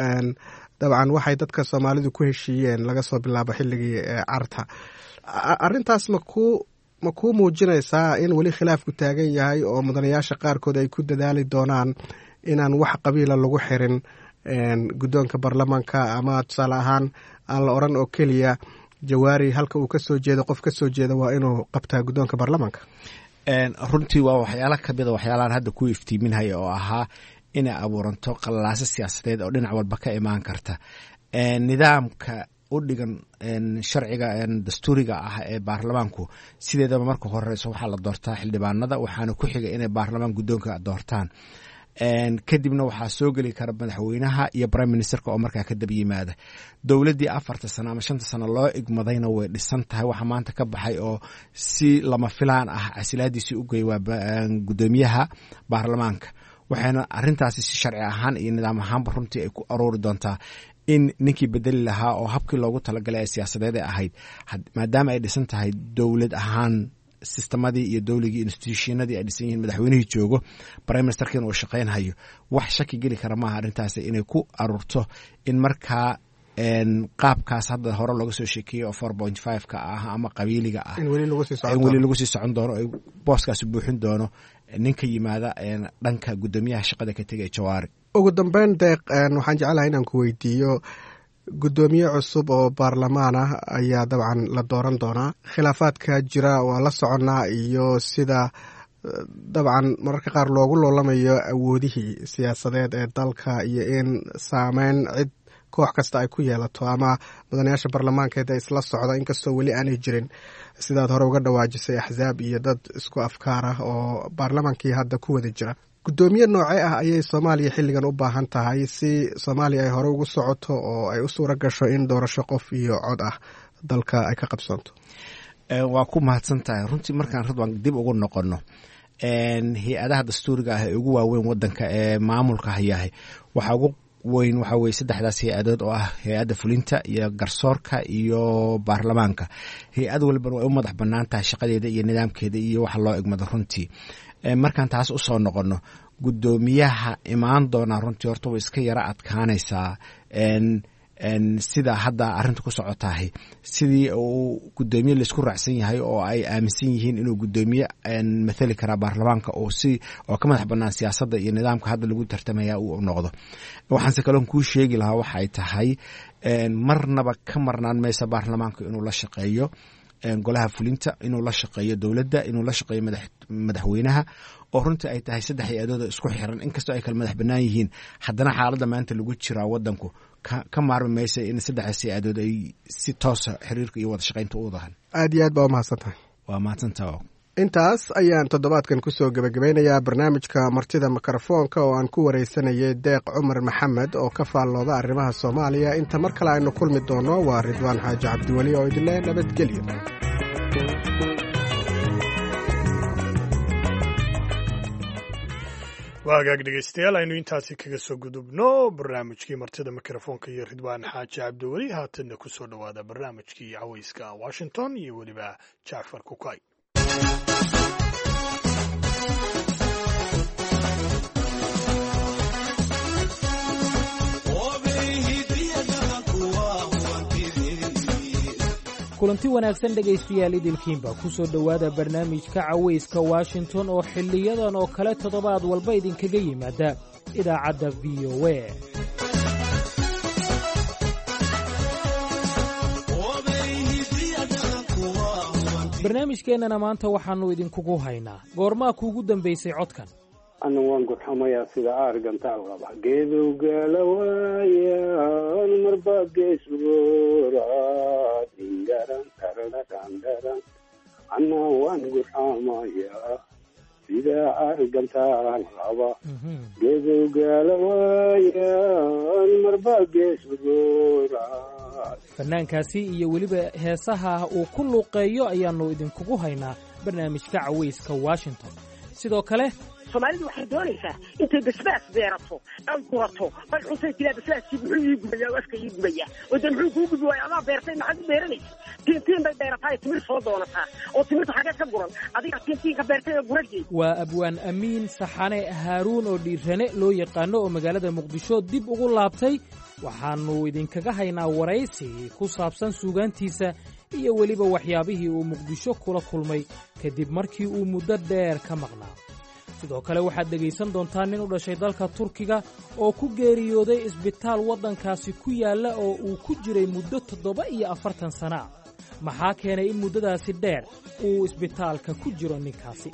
Speaker 13: dabcan waxay dadka soomaalidu ku heshiiyeen laga soo bilaabo xilligii carta arrintaas ma kuu muujinaysaa in weli khilaafku taagan yahay oo mudanayaasha qaarkood ay ku dadaali doonaan inaan wax qabiila lagu xirin guddoonka baarlamaanka ama tusaale ahaan aan la odhan oo keliya jawaari halka uu ka soo jeedo qof ka soo jeeda waa inuu qabtaa guddoonka baarlamaanka
Speaker 14: runtii waa waxyaala kamida waxyaalaan hadda ku iftiiminhaya oo ahaa inay abuuranto qalalaase siyaasadeed oo dhinac walba ka imaan karta nidaamka u dhigan sharciga dastuuriga ah ee baarlamaanku sideedaba marka horeyso waxaa la doortaa xildhibaanada waxaana ku xiga inay baarlamaan guddoonka doortaan kadibna waxaa soo geli kara madaxweynaha iyo prime ministerka oo markaa ka daba yimaada dowladdii 4 sano ama 5 sano loo igmadayna way dhisan tahay waxa maanta ka baxay oo si lama filaan ah casilaadiisii u geey waa guddoomiyaha baarlamaanka waxayna arrintaasi si sharci ahaan iyo nidaam ahaanba runtii ay ku aroori doontaa in ninkii bedeli lahaa oo habkii loogu talagalay ee siyaasadeed ee ahayd maadaama ay dhisan tahay dowlad ahaan sistemadii iyo dowligii institutionadii ay dhisan yihiin madaxweynihii joogo prime ministerkiina uu shaqaynhayo wax shaki geli kara maaha arrintaasi inay ku aruurto in markaa qaabkaas hadda hore looga soo sheekeeyey oo 4.5 ka ah ama qabiiliga ah in weli lagu sii socon doono ay booskaasi buuxin doono ninka yimaada dhanka guddoomiyaha shaqada ka tegay jawaari
Speaker 13: ugu dambeyn deeq waxaan jeclahay inaan ku weydiiyo guddoomiye cusub oo baarlamaan ah ayaa dabcan la dooran doonaa khilaafaadka jira waa la soconnaa iyo sida dabcan mararka qaar loogu loolamayo awoodihii siyaasadeed ee dalka iyo in saameyn cid koox kasta ay ku yeelato ama mudanayaasha baarlamaankeed ee isla socda inkastoo weli aanay jirin sidaad hore uga dhawaajisay axsaab iyo dad isku afkaar ah oo baarlamaankii hadda ku wada jira guddoomiye noocee ah ayay soomaaliya xilligan u baahan tahay si soomaaliya ay hore ugu socoto oo ay u suuro gasho in doorasho qof iyo cod ah dalka ay ka qabsoonto
Speaker 14: waa ku mahadsan tahay runtii markaan radwan dib ugu noqono hay-adaha dastuuriga ah ee ugu waaweyn wadanka ee maamulka hayahay waxaa ugu weyn waxa weye saddexdaas hay-adood oo ah hay-adda fulinta iyo garsoorka iyo baarlamaanka. hay-ad walbana way u madax bannaan tahay shaqadeeda iyo nidaamkeeda iyo waxa loo egmado runtii. markaan taas usoo noqono guddoomiyaha imaan doonaa runtii horta way iska yara adkaanaysaa sida hadda arrinta ku socotahay, sidii uu guddoomiye laisku raacsan yahay oo ay aaminsan yihiin inuu guddoomiye mathali karaa baarlamaanka oo ka madax bannaan siyaasadda iyo nidaamka hadda lagu tartamaya uu noqdo. waxaanse kaloon kuu sheegi lahaa waxay tahay marnaba ka marnaan maysa baarlamaanka inuu la shaqeeyo golaha fulinta, inuu la shaqeeyo dowladda, inuu la shaqeeyo madaxweynaha, oo runtii ay tahay saddex hay-adood isku xiran. inkastoo ay kala madax bannaan yihiin, haddana xaaladda maanta lagu jiraa wadanku ka maarmi maysa in saddexdaas hay-adood ay si toosa xiriirka iyo wada shaqaynta u wadahan.
Speaker 13: aad iyo aad baa umahadsantahay.
Speaker 14: waa mahadsantaha.
Speaker 13: intaas ayaan toddobaadkan kusoo gebagabeynayaa barnaamijka martida mikrofoonka oo aan ku wareysanayay deeq cumar maxamed oo ka faallooda arrimaha soomaaliya. inta mar kale aynu kulmi doono waa ridwaan xaaji cabdiweli oo idinle nabadgelyo.
Speaker 1: waagaag dhegeystayaal aynu intaasi kaga soo gudubno barnaamijkii martida mikrofoonka iyo ridwaan xaaji cabdiweli. haatanna kusoo dhowaada barnaamijkii caweyska washington iyo weliba jacfar kukay.
Speaker 5: kulanti wanaagsan dhegaystayaal idilkiinba ku soo dhowaada barnaamijka cawayska washington oo xiliyadan oo kale toddobaad walba idinkaga yimaada idaacadda v o a. barnaamijkeennana maanta waxaannu idinkugu haynaa goormaa kuugu dambaysay codkan.
Speaker 15: ana waan gurxamayaa sida aargantaal qaba geedowgaala waayaan marba geesgoora dingaran taradhandharan ana waan gurxamayaa sida aargantaal qaba geedowgaala waayaan marba geesgoora.
Speaker 5: fanaankaasi iyo weliba heesaha uu ku luuqeeyo ayaannu idinkugu haynaa barnaamijka cawayska washington. sidoo kale
Speaker 16: soomaalidu waxay doonaysaa intay basbaas beerato ay gurato ay xusay tiraa basbaaskii muxuu ii gubayaa afka ii gubaya oo de muxuu kuu gubi waaya adaa beertay maxaad u beeranaysa tiintiin bay beerataa timir soo doonataa oo timirta xagee ka guran adiga tiintiinka beertay ee gurageed.
Speaker 5: waa abwaan amiin saxane haaruun oo dhiirane loo yaqaano oo magaalada muqdisho dib ugu laabtay. waxaannu idinkaga haynaa waraysi ku saabsan suugaantiisa iyo weliba waxyaabihii uu muqdisho kula kulmay kadib markii uu muddo dheer ka maqnaa. sidoo kale waxaad dhegaysan doontaa nin u dhashay dalka turkiga oo ku geeriyooday isbitaal waddankaasi ku yaalla oo uu ku jiray muddo 47 sana. maxaa keenay in muddadaasi dheer uu isbitaalka ku jiro ninkaasi?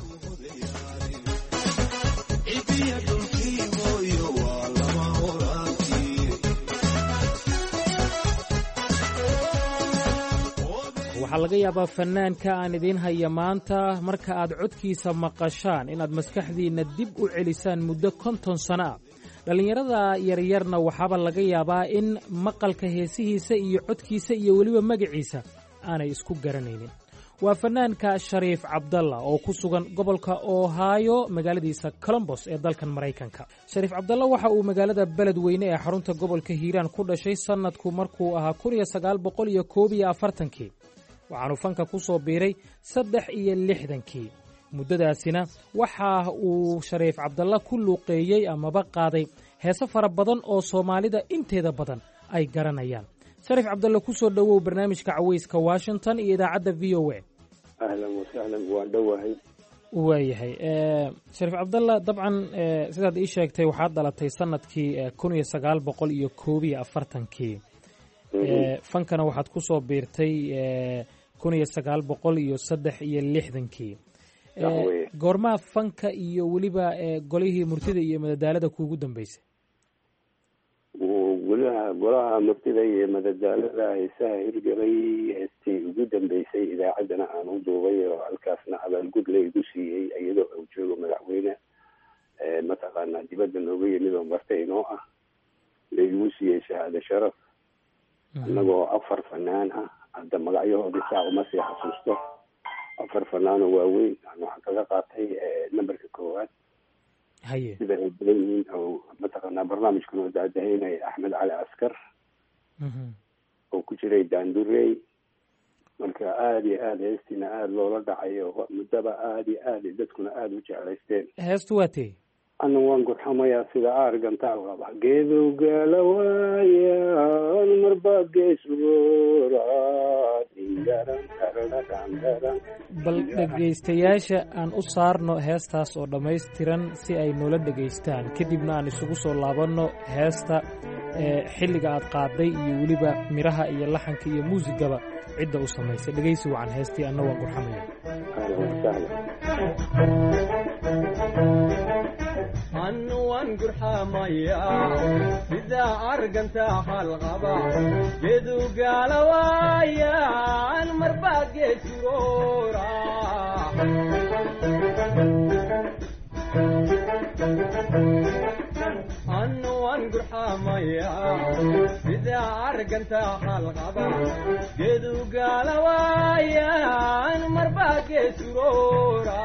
Speaker 5: waxaa laga yaabaa fannaanka aan idiin haya maanta marka aad codkiisa maqashaan inaad maskaxdiinna dib u celisaan muddo 50 sana ah. dhallinyarada yaryarna waxaaba laga yaabaa in maqalka heesihiisa iyo codkiisa iyo weliba magaciisa aanay isku garanaynin. waa fannaanka shariif cabdalla oo ku sugan gobolka ohio magaaladiisa colombos ee dalkan maraykanka. shariif cabdalla waxa uu magaalada beledweyne ee xarunta gobolka hiiraan ku dhashay sannadku markuu ahaa 1941. waxaanu fanka ku soo biiray 63. muddadaasina waxa uu shariif cabdalla ku luuqeeyey amaba qaaday heese fara badan oo soomaalida inteeda badan ay garanayaan. shariif cabdalla ku soo dhowow barnaamijka cawayska washington iyo idaacadda v o a.
Speaker 15: ahlan wasahlan waan dhowahay.
Speaker 5: waayahay shariif cabdalla dabcan sidaad ii sheegtay waxaad dhalatay sannadkii 1941. fankana waxaad ku soo biirtay 1963. goormaa fanka iyo weliba golihii murtida iyo madadaalada kuugu dambeysay?
Speaker 15: golaha murtida iyo madadaalada heesaha hirgalay heestii ugu dambeysay idaacaddana aan u duubay oo halkaasna abaalgud la igu siiyey iyadoo uu joogo madaxweyne mataqaanaa dibadda nooga yimid oo martay inoo ah la igu siiyey shahaado sharaf annagoo 4 fanaan ah. hadda magacyahoodii saa uma sii xasuusto. 4 fanaanoo waaweyn waxaan kaga qaatay nambarka 1. sida ay badan yihiin oo mataqaanaa barnaamijkan oo daadahaynaya axmed cali askar oo ku jiray daandurey marka aada iyo aada heestiina aada loola dhacayo muddaba aada iyo aada dadkuna aada u jeclaysteen.
Speaker 5: heestu waa tee
Speaker 15: ana waan gurxamayaa sida aargantaal qaba geedowgaala waayaan marba geesroora
Speaker 5: bal dhegaystayaasha aan u saarno heestaas oo dhammaystiran si ay noola dhegaystaan kadibna aan isugu soo laabanno heesta xilliga aad qaaday iyo weliba miraha iyo laxanka iyo muusigaba cidda u samaysay. dhegaysi wacan heestii anna waan gurxamaya.
Speaker 17: annu waan gurxamayaa sida argantaa halqaba geedugaala waayaan marbaa geesuroora annu waan gurxamayaa sida argantaa halqaba geedugaala waayaan marbaa geesuroora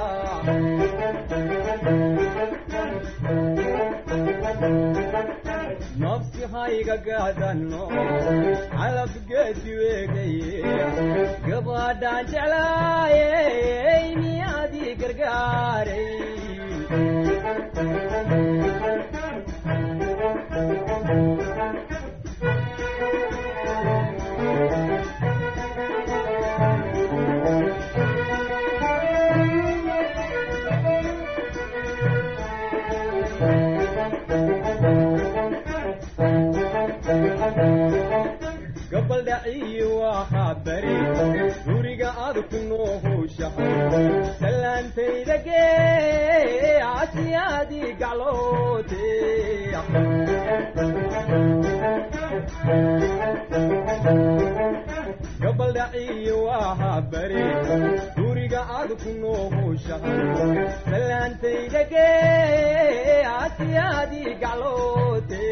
Speaker 17: nafsi hayga gaadano calab geedi weegaye gabadhaan jeclaayey miyaadii gargaaray gabaldhaciyi waxaa bari guriga aad ku noohowshahay salaantayda gee casiyaadii gacloote gabaldhaciyi waxaa bari guriga aad ku noohowshahay salaantayda gee casiyaadii gacloote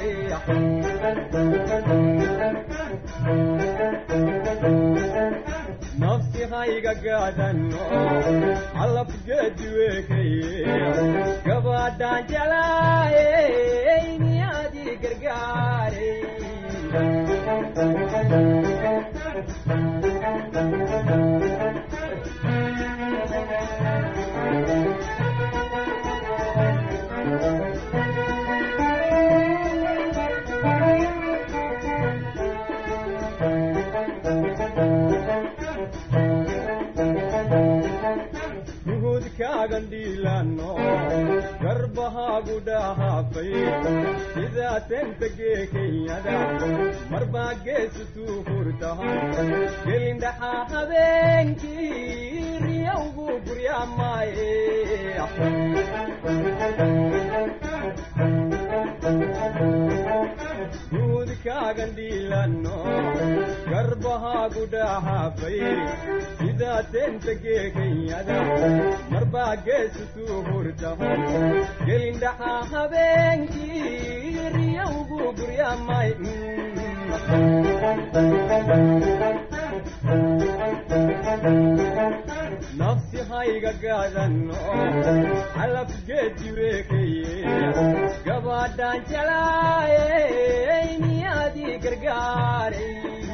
Speaker 17: nafsi hayga gaadano calab geedi weekaye gabadhaan jeclaayey miyaadii gargaaray gandhiilano garbahaagu dhahaafay sidaa tenta gee kenyada marbaa geesu tuu hurtahay gelindhaxaa habeenkii riyowgu guryaamaaye guudkaagandhiilano garbahaagu dhahaafay sidaa tenta gee kenyada marbaa geesu tuu hurtahay gelindhaxaa habeenkii riyowgu guryaamay nafsi hayga gaadano calab geedi weekaye gabadhaan jeclaayey miyaadii gargaaray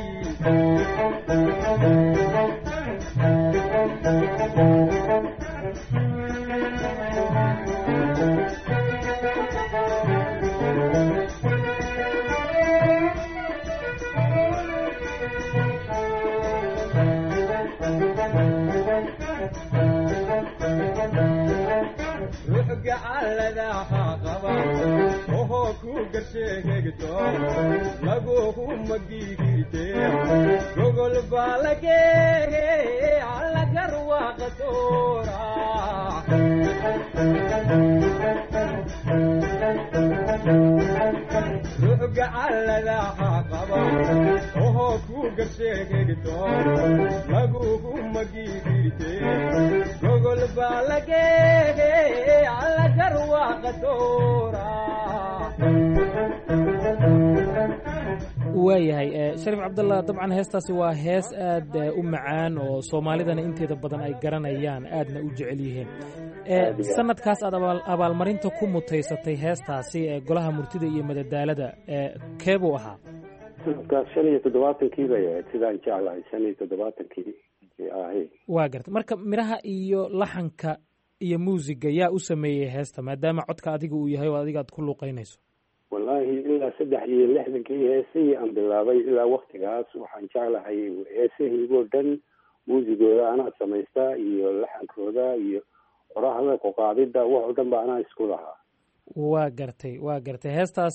Speaker 17: gacaladaha qaba ohoo ku garsheegegto laguhu magigirte gogol baa lageege allagarwaaqasoora ruux gacaladaha qaba ohoo ku garsheegegto laguhu magigirte gogol baa lageege
Speaker 5: waayahay shariif cabdallah dabcan heestaasi waa hees aad u macaan oo soomaalidana inteeda badan ay garanayaan aadna u jecel yihiin sanadkaas aad abaalmarinta ku mutaysatay heestaasi ee golaha murtida iyo madadaalada kee buu ahaa?
Speaker 15: sanadkaas 75 bay ahayd sidaan jeclahay 75 ahay.
Speaker 5: waa gartay. marka miraha iyo laxanka iyo muusiga yaa u sameeyey heesta maadaama codka adiga uu yahay oo adiga aad ku luuqaynayso?
Speaker 15: wallaahi ilaa 63 heesihii aan bilaabay ilaa waktigaas waxaan jeclahay heesahiigoo dhan muusigooda anaa samaystaa iyo laxankooda iyo qorahda kuqaadida wax oo dhan ba anaa isku lahaa.
Speaker 5: waa gartay heestaas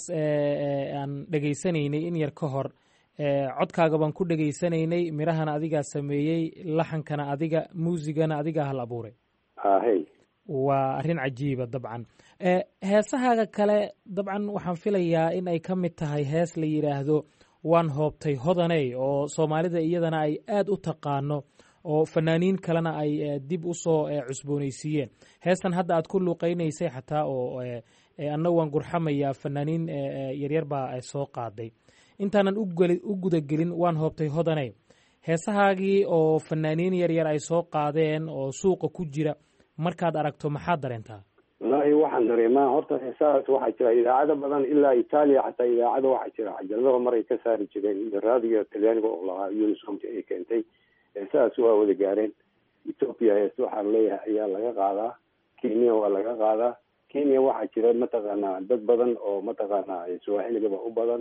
Speaker 5: aan dhegaysanaynay in yar ka hor codkaaga baan ku dhegaysanaynay, mirahana adigaa sameeyey, laxankana adiga, muusigana adigaa hal abuuray.
Speaker 15: ahey
Speaker 5: waa arrin cajiiba dabcan. heesahaaga kale dabcan waxaan filayaa in ay ka mid tahay hees la yidhaahdo waan hoobtay hodaney oo soomaalida iyadana ay aad u taqaano oo fanaaniin kalena ay dib u soo cusboonaysiiyeen. heestan hadda aad ku luuqaynaysay xataa oo anna waan gurxamayaa fanaaniin yaryar baa soo qaaday. intaanan u gudagelin waan hoobtay hodaney, heesahaagii oo fanaaniin yaryar ay soo qaadeen oo suuqa ku jira markaad aragto maxaad dareentaa?
Speaker 15: wallaahi waxaan dareemaa horta heesahaas waxaa jira idaacado badan ilaa Italia xataa idaacado waxaa jira cajalada mar ay ka saari jireen iyo raadiyo talyaaniga oo lahaa Unisomta ay keentay. heesahaas waa wada gaareen. Ethiopia hees waxaan leeyahay ayaa laga qaadaa, Kenya waa laga qaadaa. Kenya waxaa jira mataqaanaa dad badan oo mataqaanaa Swahili-gaba u badan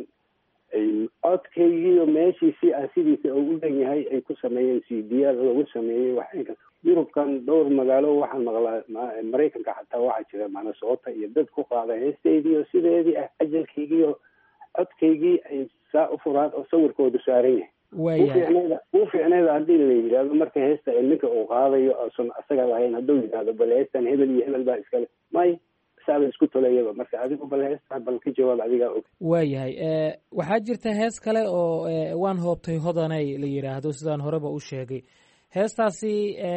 Speaker 15: ay codkaygiiyo meeshiisii aan sidiisa ugu dhan yahay ay ku sameeyeen CD-yaal lagu sameeyey. waxayka Yurubkan dhowr magaalo waxaan maqlaa Maraykanka xataa waxaa jira Minnesota iyo dad ku qaada heesteydii oo sideedii ah ajalkaygiiyo codkaygii ay saa u furaan oo sawirkoodu saaran yahay. u fiicneeda haddii la yidhaahdo marka heesta ninka uu qaadayo oosan asaga lahayn hadduu yidhaahdo bal heestan hebel iyo hebel baa iskale may saaba isku tolayaba marka adigu bal heesta bal ka jawaab adigaa og.
Speaker 5: waayahay waxaa jirta hees kale oo waan hoobtay hodanay la yidhaahdo sidaan horeba u sheegay. heestaasi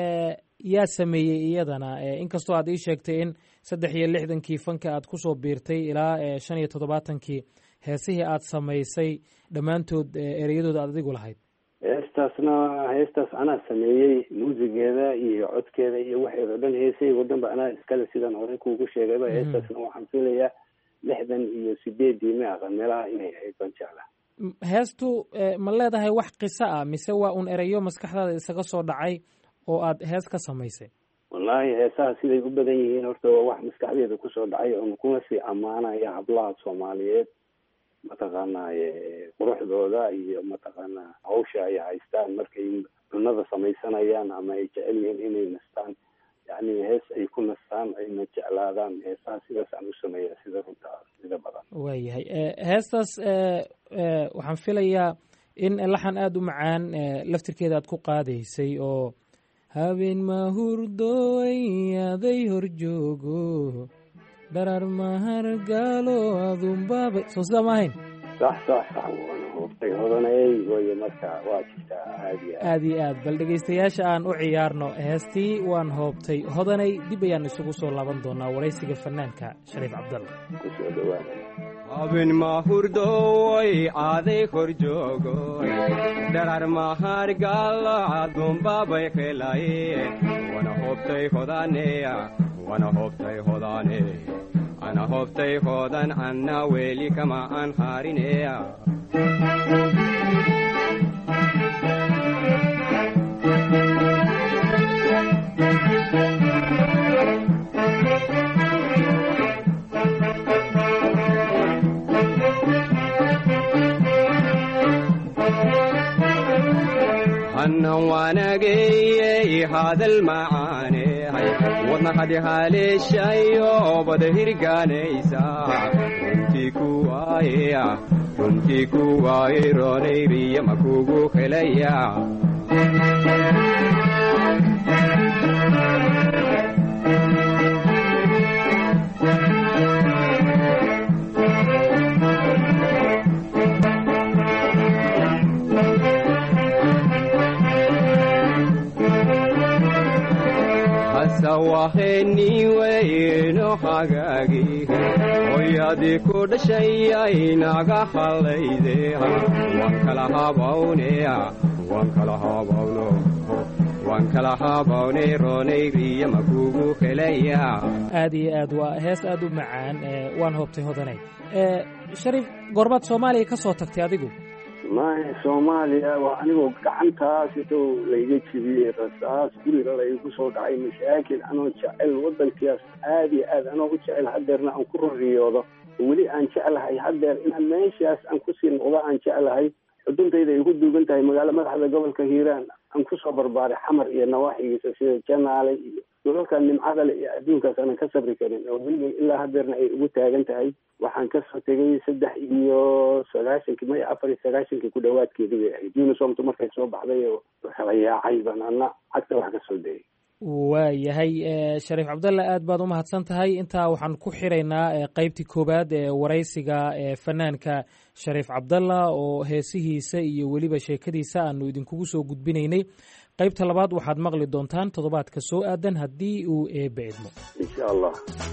Speaker 5: yaa sameeyey iyadana inkastoo aad ii sheegtay in 63 fanka aad kusoo biirtay ilaa 75 heesihii aad samaysay dhammaantood ereyadooda aad adigu lahayd.
Speaker 15: heestaas anaa sameeyey muusigeeda iyo codkeeda iyo waxeeda dhan heesahaygo dhan ba anaa iskale sidaan hore kuugu sheegayba. heestaasna waxaan filayaa 68 ma aqan meelaha inay ahayd baan jeclaa.
Speaker 5: heestu ma leedahay wax qiso ah mise waa un ereyo maskaxdaada isaga soo dhacay oo aad hees ka samaysay?
Speaker 15: wallaahi heesaha siday u badan yihiin horta waa wax maskaxdeeda kusoo dhacay oon kuna sii ammaanaya hablaha Soomaaliyeed mataqaanaa quruxdooda iyo mataqaanaa hawsha ay haystaan markay cunada samaysanayaan ama ay jecel yihiin inay nastaan, yani hees ay ku nastaan ayna jeclaadaan. heesaha sidaas aan u sameeya sida runta sida badan.
Speaker 5: waayahay heestaas waxaan filayaa in laxan aada u macaan laftirkeeda aad ku qaadaysay oo habeen mahurdooy aday horjoogo darar mahargaalo adunbaaba soo sidaa ma ahayn?
Speaker 15: sax waana hoobtay hodanay way marka waa jirtaa aad iyo
Speaker 5: aad. bal dhegaystayaasha aan u ciyaarno heestii waan hoobtay hodanay. dib ayaan isugu soo laaban doonaa waraysiga fanaanka Shariif Cabdalla.
Speaker 15: kusoo dhawaada.
Speaker 17: habeen mahurdooy aday horjoogoy darar mahargaalo adunbaabay qelaye wana hoobtay hodaneya wana hoobtay hodane ana hoobtay hodan anna weli kama aan harineya. annan waanageyey hadal macaane wadna hadi haleeshayo bada hirgaanaysa runtii kuwaaye roonayriya makugu helaya. waheniweyno hagaagi hoyadii ku dhashayay naga halayde waan kala habawno waan kala haboonay roonayriya ma kugu helayaa
Speaker 5: aad iyo aad waa hees aad u macaan waan hoobtay hodanay shariif goormaad soomaaliya ka soo tagtay adigu
Speaker 15: maya soomaaliya waa anigoo gacantaas intuu layga jibiyey rasaas guriga laygu soo dhacay mashaakil anoo jecel waddankaas aad iyo aad anoo u jecel hadeerna aan ku roriyoodo weli aan jeclahay hadeer inaan meeshaas aan kusii noqdo aan jeclahay xuduntayda ay ku duugan tahay magaalo madaxda gobolka hiiraan aan kusoo barbaaray xamar iyo nawaaxigiisa sida janaale iyo gobolka nimcadale iyo adduunkaas aanan ka sabri karin oo weliba ilaa hadeerna ay ugu taagan tahay waxaan kasoo tegay 4 ku dhawaadkeedii bay ahayd unisomtu markay soo baxday oo kala yaacay baan ana cagta wax ka soo dayay
Speaker 5: waayahay shariif cabdalle aad baad u mahadsan tahay intaa waxaan ku xiraynaa qaybtii koowaad ee waraysiga fanaanka shariif cabdalla oo heesihiisa iyo weliba sheekadiisa aanu idinkugu soo gudbinaynay qaybta labaad waxaad maqli doontaan toddobaadka soo aadan haddii uu eebbe idmo
Speaker 15: insha allah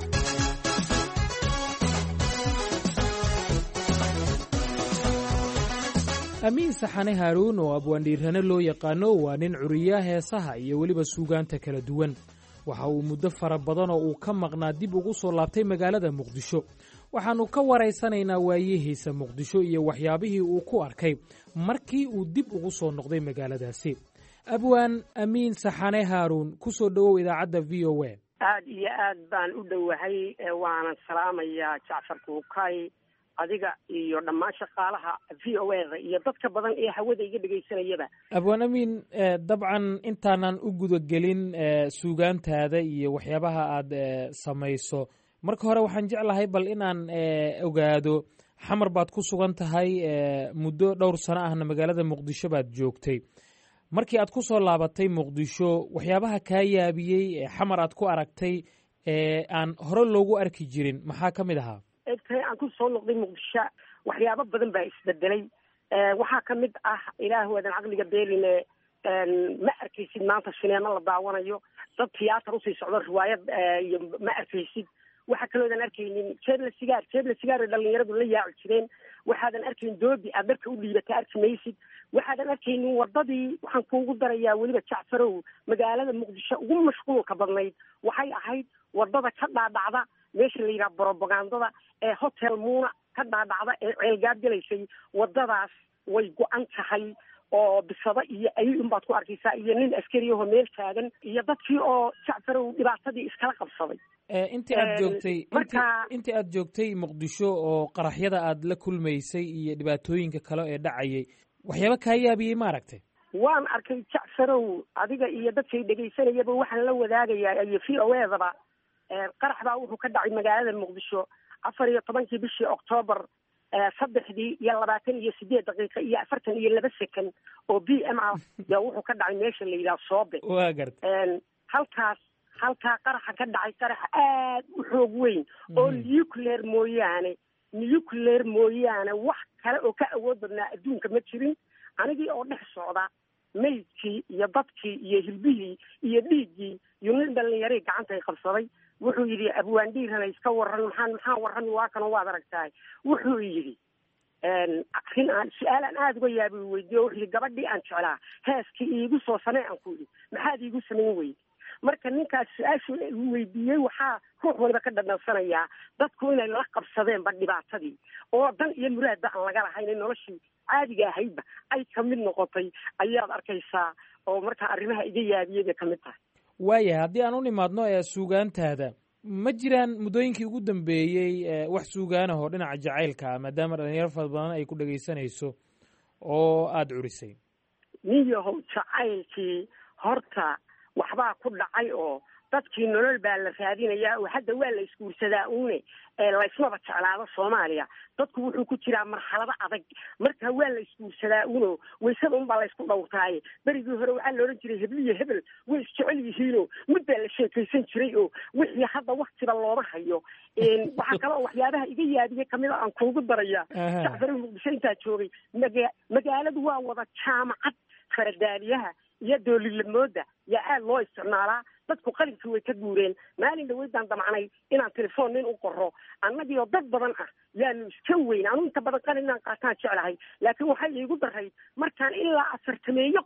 Speaker 5: amiin saxane haaruun oo abwaandhiirane loo yaqaano waa nin curiya heesaha iyo weliba suugaanta kala duwan waxa uu muddo fara badan oo uu ka maqnaa dib ugu soo laabtay magaalada muqdisho waxaannu ka waraysanaynaa waayihiisa muqdisho iyo waxyaabihii uu ku arkay markii uu dib ugu soo noqday magaaladaasi abwaan amiin saxane haaruun ku soo dhowow idaacadda v o a
Speaker 16: aad iyo aad baan u dhowahay waanan salaamayaa jacfar kuukay adiga iyo dhammaan shaqaalaha v o a iyo dadka badan ee hawada iga dhegaysanayaba
Speaker 5: abwaan amiin dabcan intaanan u gudagelin suugaantaada iyo waxyaabaha aad samayso marka hore waxaan jeclahay bal inaan ogaado xamar baad ku sugan tahay muddo dhowr sano ahna magaalada muqdisho baad joogtay markii aad ku soo laabatay muqdisho waxyaabaha kaa yaabiyey xamar aad ku aragtay aan hore loogu arki jirin maxaa ka mid ahaa
Speaker 16: egtahay aan ku soo noqday muqdisho waxyaabo badan baa isbedelay waxaa ka mid ah ilaah waadan caqliga beeline ma arkaysid maanta sineemo la daawanayo dad tiyaatar usii socdo riwaayad iyo ma arkaysid waxaa kaloodan arkaynin jeebla sigaar dhalinyaradu la yaaci jireen waxaadan arkayn doobi aad dharka u dhiibata arki maysid waxaadan arkaynin wadadii waxaan kuugu darayaa weliba jacfarow magaalada muqdisho ugu mashquulka badnayd waxay ahayd wadada ka dhaadhacda meesha la yidhaha brobagandada ee hotel muuna ka dhaadhacda ee ceelgaab gelaysay wadadaas way go-an tahay oo bisado iyo ayun baad ku arkaysaa iyo nin askariyaho meel taagan iyo dadkii oo jacfarow dhibaatadii iskala qabsaday
Speaker 5: intii aad joogtay muqdisho oo qaraxyada aad la kulmaysay iyo dhibaatooyinka kale ee dhacayay waxyaaba kaa yaabiyey ma aragtay
Speaker 16: waan arkay jacfarow adiga iyo dadkay dhegaysanayaba waxaan la wadaagayaa iyo v o edaba qarax baa wuxuu ka dhacay magaalada muqdisho 14 bishii Oktoobar 3:28 iyo 42 second oo BM ah yaa wuxuu ka dhacay meesha la yiraahdo Soobe
Speaker 5: waa gartay
Speaker 16: halkaa qaraxa ka dhacay qarax aad u xoog weyn oo nuclear mooyaane wax kale oo ka awood badnaa adduunka ma jirin anigii oo dhex socda maydkii iyo dadkii iyo hilbihii iyo dhiiggii iyo nin dhalinyaray gacantay qabsaday wuxuu yidhi abwaandhiirana iska waran maxaa warrami waa kana waad aragtahay wuxuu yidhi su-aal aan aada uga yaabi weydiiyo wuxuu yidhi gabadhii aan jeclaa heeskii iigu soo samee aan ku yidhi maxaad iigu samayn weyde marka ninkaas su-aashu weydiiyey waxaa ruux waliba ka dhadhansanayaa dadku inay la qabsadeenba dhibaatadii oo dan iyo muraadba aan laga lahayn in noloshii caadiga ahaydba ay ka mid noqotay ayaad arkaysaa oo markaa arrimaha iga yaabiyey bay ka mid tahay
Speaker 5: waayahay haddii aan u nimaadno suugaantaada ma jiraan muddooyinkii ugu dambeeyey wax suugaanahoo dhinaca jacaylka maadaama dhalinyaro fara badan ay ku dhegaysanayso oo aada curisay
Speaker 16: nin yahow jacaylkii horta waxbaa ku dhacay oo dadkii nolol baa la raadinayaa oo hadda waa la isguursadaa uune laysmaba jeclaado Soomaaliya dadku wuxuu ku jiraa marxalado adag marka waa la isguursadaa uno weysada unbaa la isku dhowrtaaye berigii hore waxaa la odhan jiray hebliyo hebel way isjecel yihiinoo muddaa la sheekaysan jiray oo wixii hadda waktiba looma hayo waxaa kaloo waxyaabaha iga yaabiyey kamid a aan kuugu daraya jacfar muqdisho intaa joogay magaaladu waa wada jaamacad faradaaliyaha iyo doolilamooda yaa aad loo isticmaalaa dadku qalinkii way ka guureen maalin dhaweydaan damacnay inaan telefoon nin u qoro annagii oo dad badan ah yaanu iska weyn anu inta badan qalin inaan qaataan jeclahay laakiin waxay iigu daray markaan ilaa 40 qof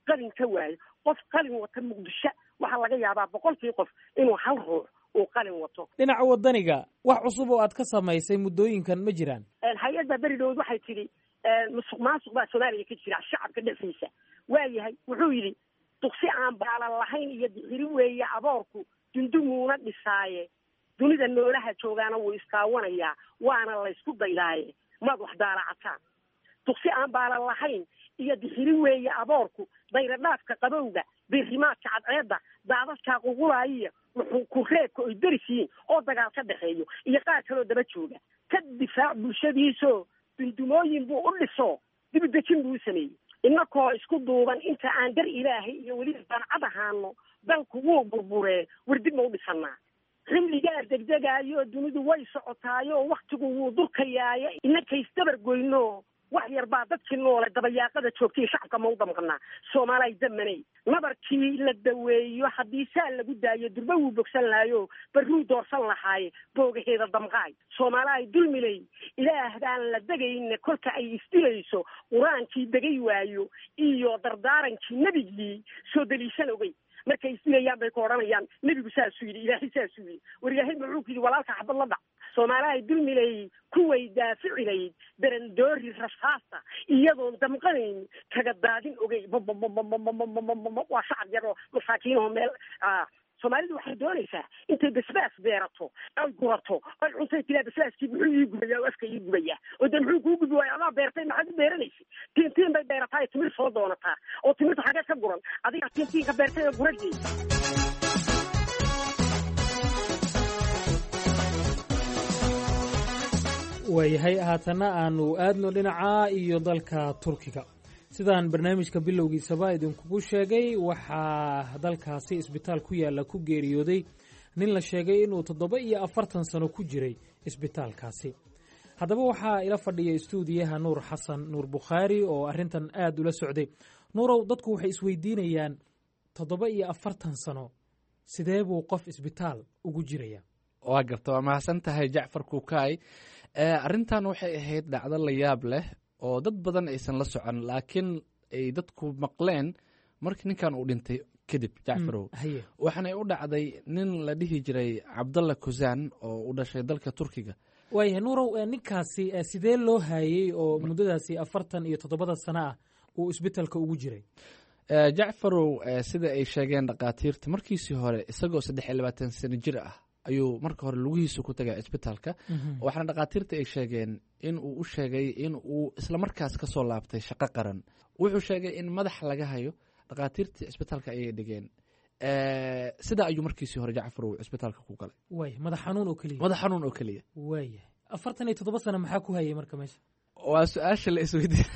Speaker 16: qalin ka waayo qof qalin wata muqdisho waxaa laga yaabaa 100 qof inuu hal ruux uu qalin wato.
Speaker 5: dhinaca wadaniga wax cusub oo aad ka samaysay muddooyinkan ma jiraan?
Speaker 16: hay-adda beridhood waxay tidhi musuq maasuq baa Soomaaliya ka jira shacabka dhexdiisa. waayahay wuxuu yidhi duqsi aan baalan lahayn iyo dixiri weeye aboorku dundumuuna dhisaaye dunida noolaha joogaana wuu iskaawanayaa waana la isku daydaaye maad wax daalacataan. duqsi aan baalan lahayn iyo dixiri weeye aboorku dayradhaafka qabowga birimaadka cadceedda daadadkaa qugulaayiya wuxuu ku reebka oy darisiin oo dagaal ka dhexeeyo iyo qaar kaloo daba jooga ka difaac bulshadiisoo dundumooyin buu u dhiso dibidejin buu u sameeyey. innakoo isku duuban inta aan dar ilaahay iyo weliba dancad ahaano dalku wuu burburee wardib ma u dhisannaa. xilligaa degdegaayo dunidu way socotaayo waktigu wuu durkayaayo innaka isdabar goyno wax yar baa dadkii noole dabayaaqada joogtay shacabka ma u damqanaa. Soomaaliya damanay nabarkii la daweeyo haddii saa lagu daayo durba wuu bogsan lahayo barruu doorsan lahaaye boogaheeda damqaay. Soomaaliya dulmilay ilaahdaan la degayna kolka ay isdilayso qur-aankii degay waayo iyo dardaarankii nebigii soo daliishan ogey markay isdilayaan bay ku odhanayaan nebigu saasuu yidhi ilaahay saasuu yidhi war ilaahay muxuu ku yidhi walaalka xabad la dhac. Soomaaliya dulmilay kuway daaficilayd darandoori rasaasta iyadoon damqanayn kaga daadin ogey waa shacab yar oo masaakiinoo meel Soomaalidu waxay doonaysaa intay basbaas beerato ay gurato ay cuntay tiraa basbaaskii muxuu ii gubayaa oo afka ii gubayaa oo de muxuu kuu gubi waaya adaa beertay maxaad u beeranaysa tiintiin bay beerataa timir soo doonataa oo timirta xagee ka guran adiga tiintiin ka beertay oo guragey.
Speaker 5: waayahay haatana aanu aadno dhinaca iyo dalka Turkiga. sidaan barnaamijka bilowgiisaba idinkugu sheegay waxaa dalkaasi isbitaal ku yaala ku geeriyooday nin la sheegay inuu 47 sano ku jiray isbitaalkaasi. haddaba waxaa ila fadhiya istuudiyaha Nuur Xasan Nuur Bukhaari oo arrintan aad ula socday. nuurow dadku waxay isweydiinayaan 47 sano sidee buu qof isbitaal ugu jiraya?
Speaker 18: waa garta waa mahadsan tahay Jacfar Kukaay. arrintan waxay ahayd dhacdo la yaab leh oo dad badan aysan la socon laakiin ay dadku maqleen markii ninkan uu dhintay kadib Jacfarow. waxaanay u dhacday nin la dhihi jiray Cabdalla Kuzan oo u dhashay dalka Turkiga.
Speaker 5: waayahay nuurow ninkaasi sidee loo hayay oo muddadaasi 47 sano ah uu isbitaalka ugu jiray?
Speaker 18: Jacfarow sida ay sheegeen dhaqaatiirta markiisii hore isagoo 23 sano jir ah ayuu marka hore lugihiisa ku tagay isbitaalka. waxaana dhaqaatiirta ay sheegeen in uu u sheegay in uu isla markaas ka soo laabtay shaqo qaran. wuxuu sheegay in madax laga hayo dhaqaatiirta isbitaalka ayay dhigeen. sida ayuu markiisii hore Jacfarow isbitaalka ku galay.
Speaker 5: madax xanuun oo kaliya.
Speaker 18: madax xanuun oo kaliya.
Speaker 5: waayahay 47 sano maxaa ku hayay marka meesha?
Speaker 18: waa su'aasha la isweydiin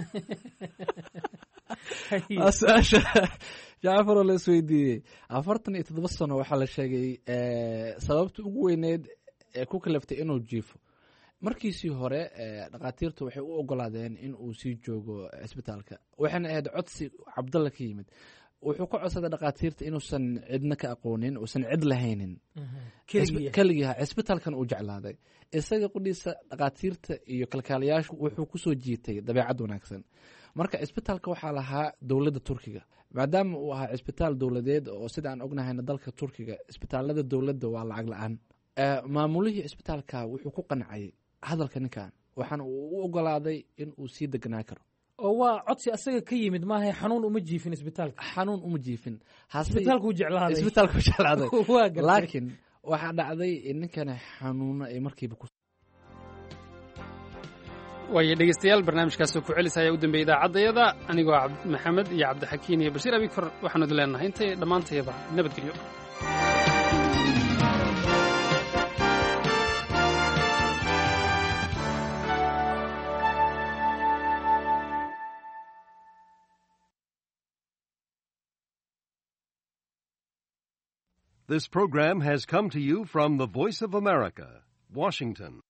Speaker 18: waa su'aasha Jacfarow la isweydiiyey. 47 sano waxaa la sheegay sababta ugu weyneed ee ku kalaftay inuu jiifo. markiisii hore dhaqaatiirtu waxay u ogolaadeen in uu sii joogo isbitaalka. waxaana ahayd codsi Cabdalla ka yimid. wuxuu ka codsaday dhaqaatiirta inuusan cidna ka aqoonin uusan cid lahaynin kaliya isbitaalkan uu jeclaaday. isaga qudhiisa dhaqaatiirta iyo kalkaaliyaashu wuxuu ku soo jiitay dabeecad wanaagsan. marka isbitaalka waxaa lahaa dowladda Turkiga maadaama uu ahaa isbitaal dowladeed oo sida aan ognahayna dalka Turkiga isbitaalada dowladda waa lacag la'aan. maamulihii isbitaalka wuxuu ku qancay hadalka ninkan waxaana uu u ogolaaday in uu sii deganaa karo.
Speaker 5: oo waa codsi asaga ka yimid maaha xanuun uma jiifin isbitaalka.
Speaker 18: xanuun uma jiifin
Speaker 5: isbitaalku jeclaaday.
Speaker 18: isbitaalku jeclaaday. laakiin waxaa dhacday in ninkana xanuuno ay markiiba ku
Speaker 2: waayo dhegeystayaal barnaamijkaasoo ku celis ayaa u dambeeyay idaacaddayada anigoo maxamed iyo cabdixakiin iyo bashiir abikor waxaanu idin leenahay intay dhammaantayaba nabadgelyo.
Speaker 19: This program has come to you from the Voice of America, Washington.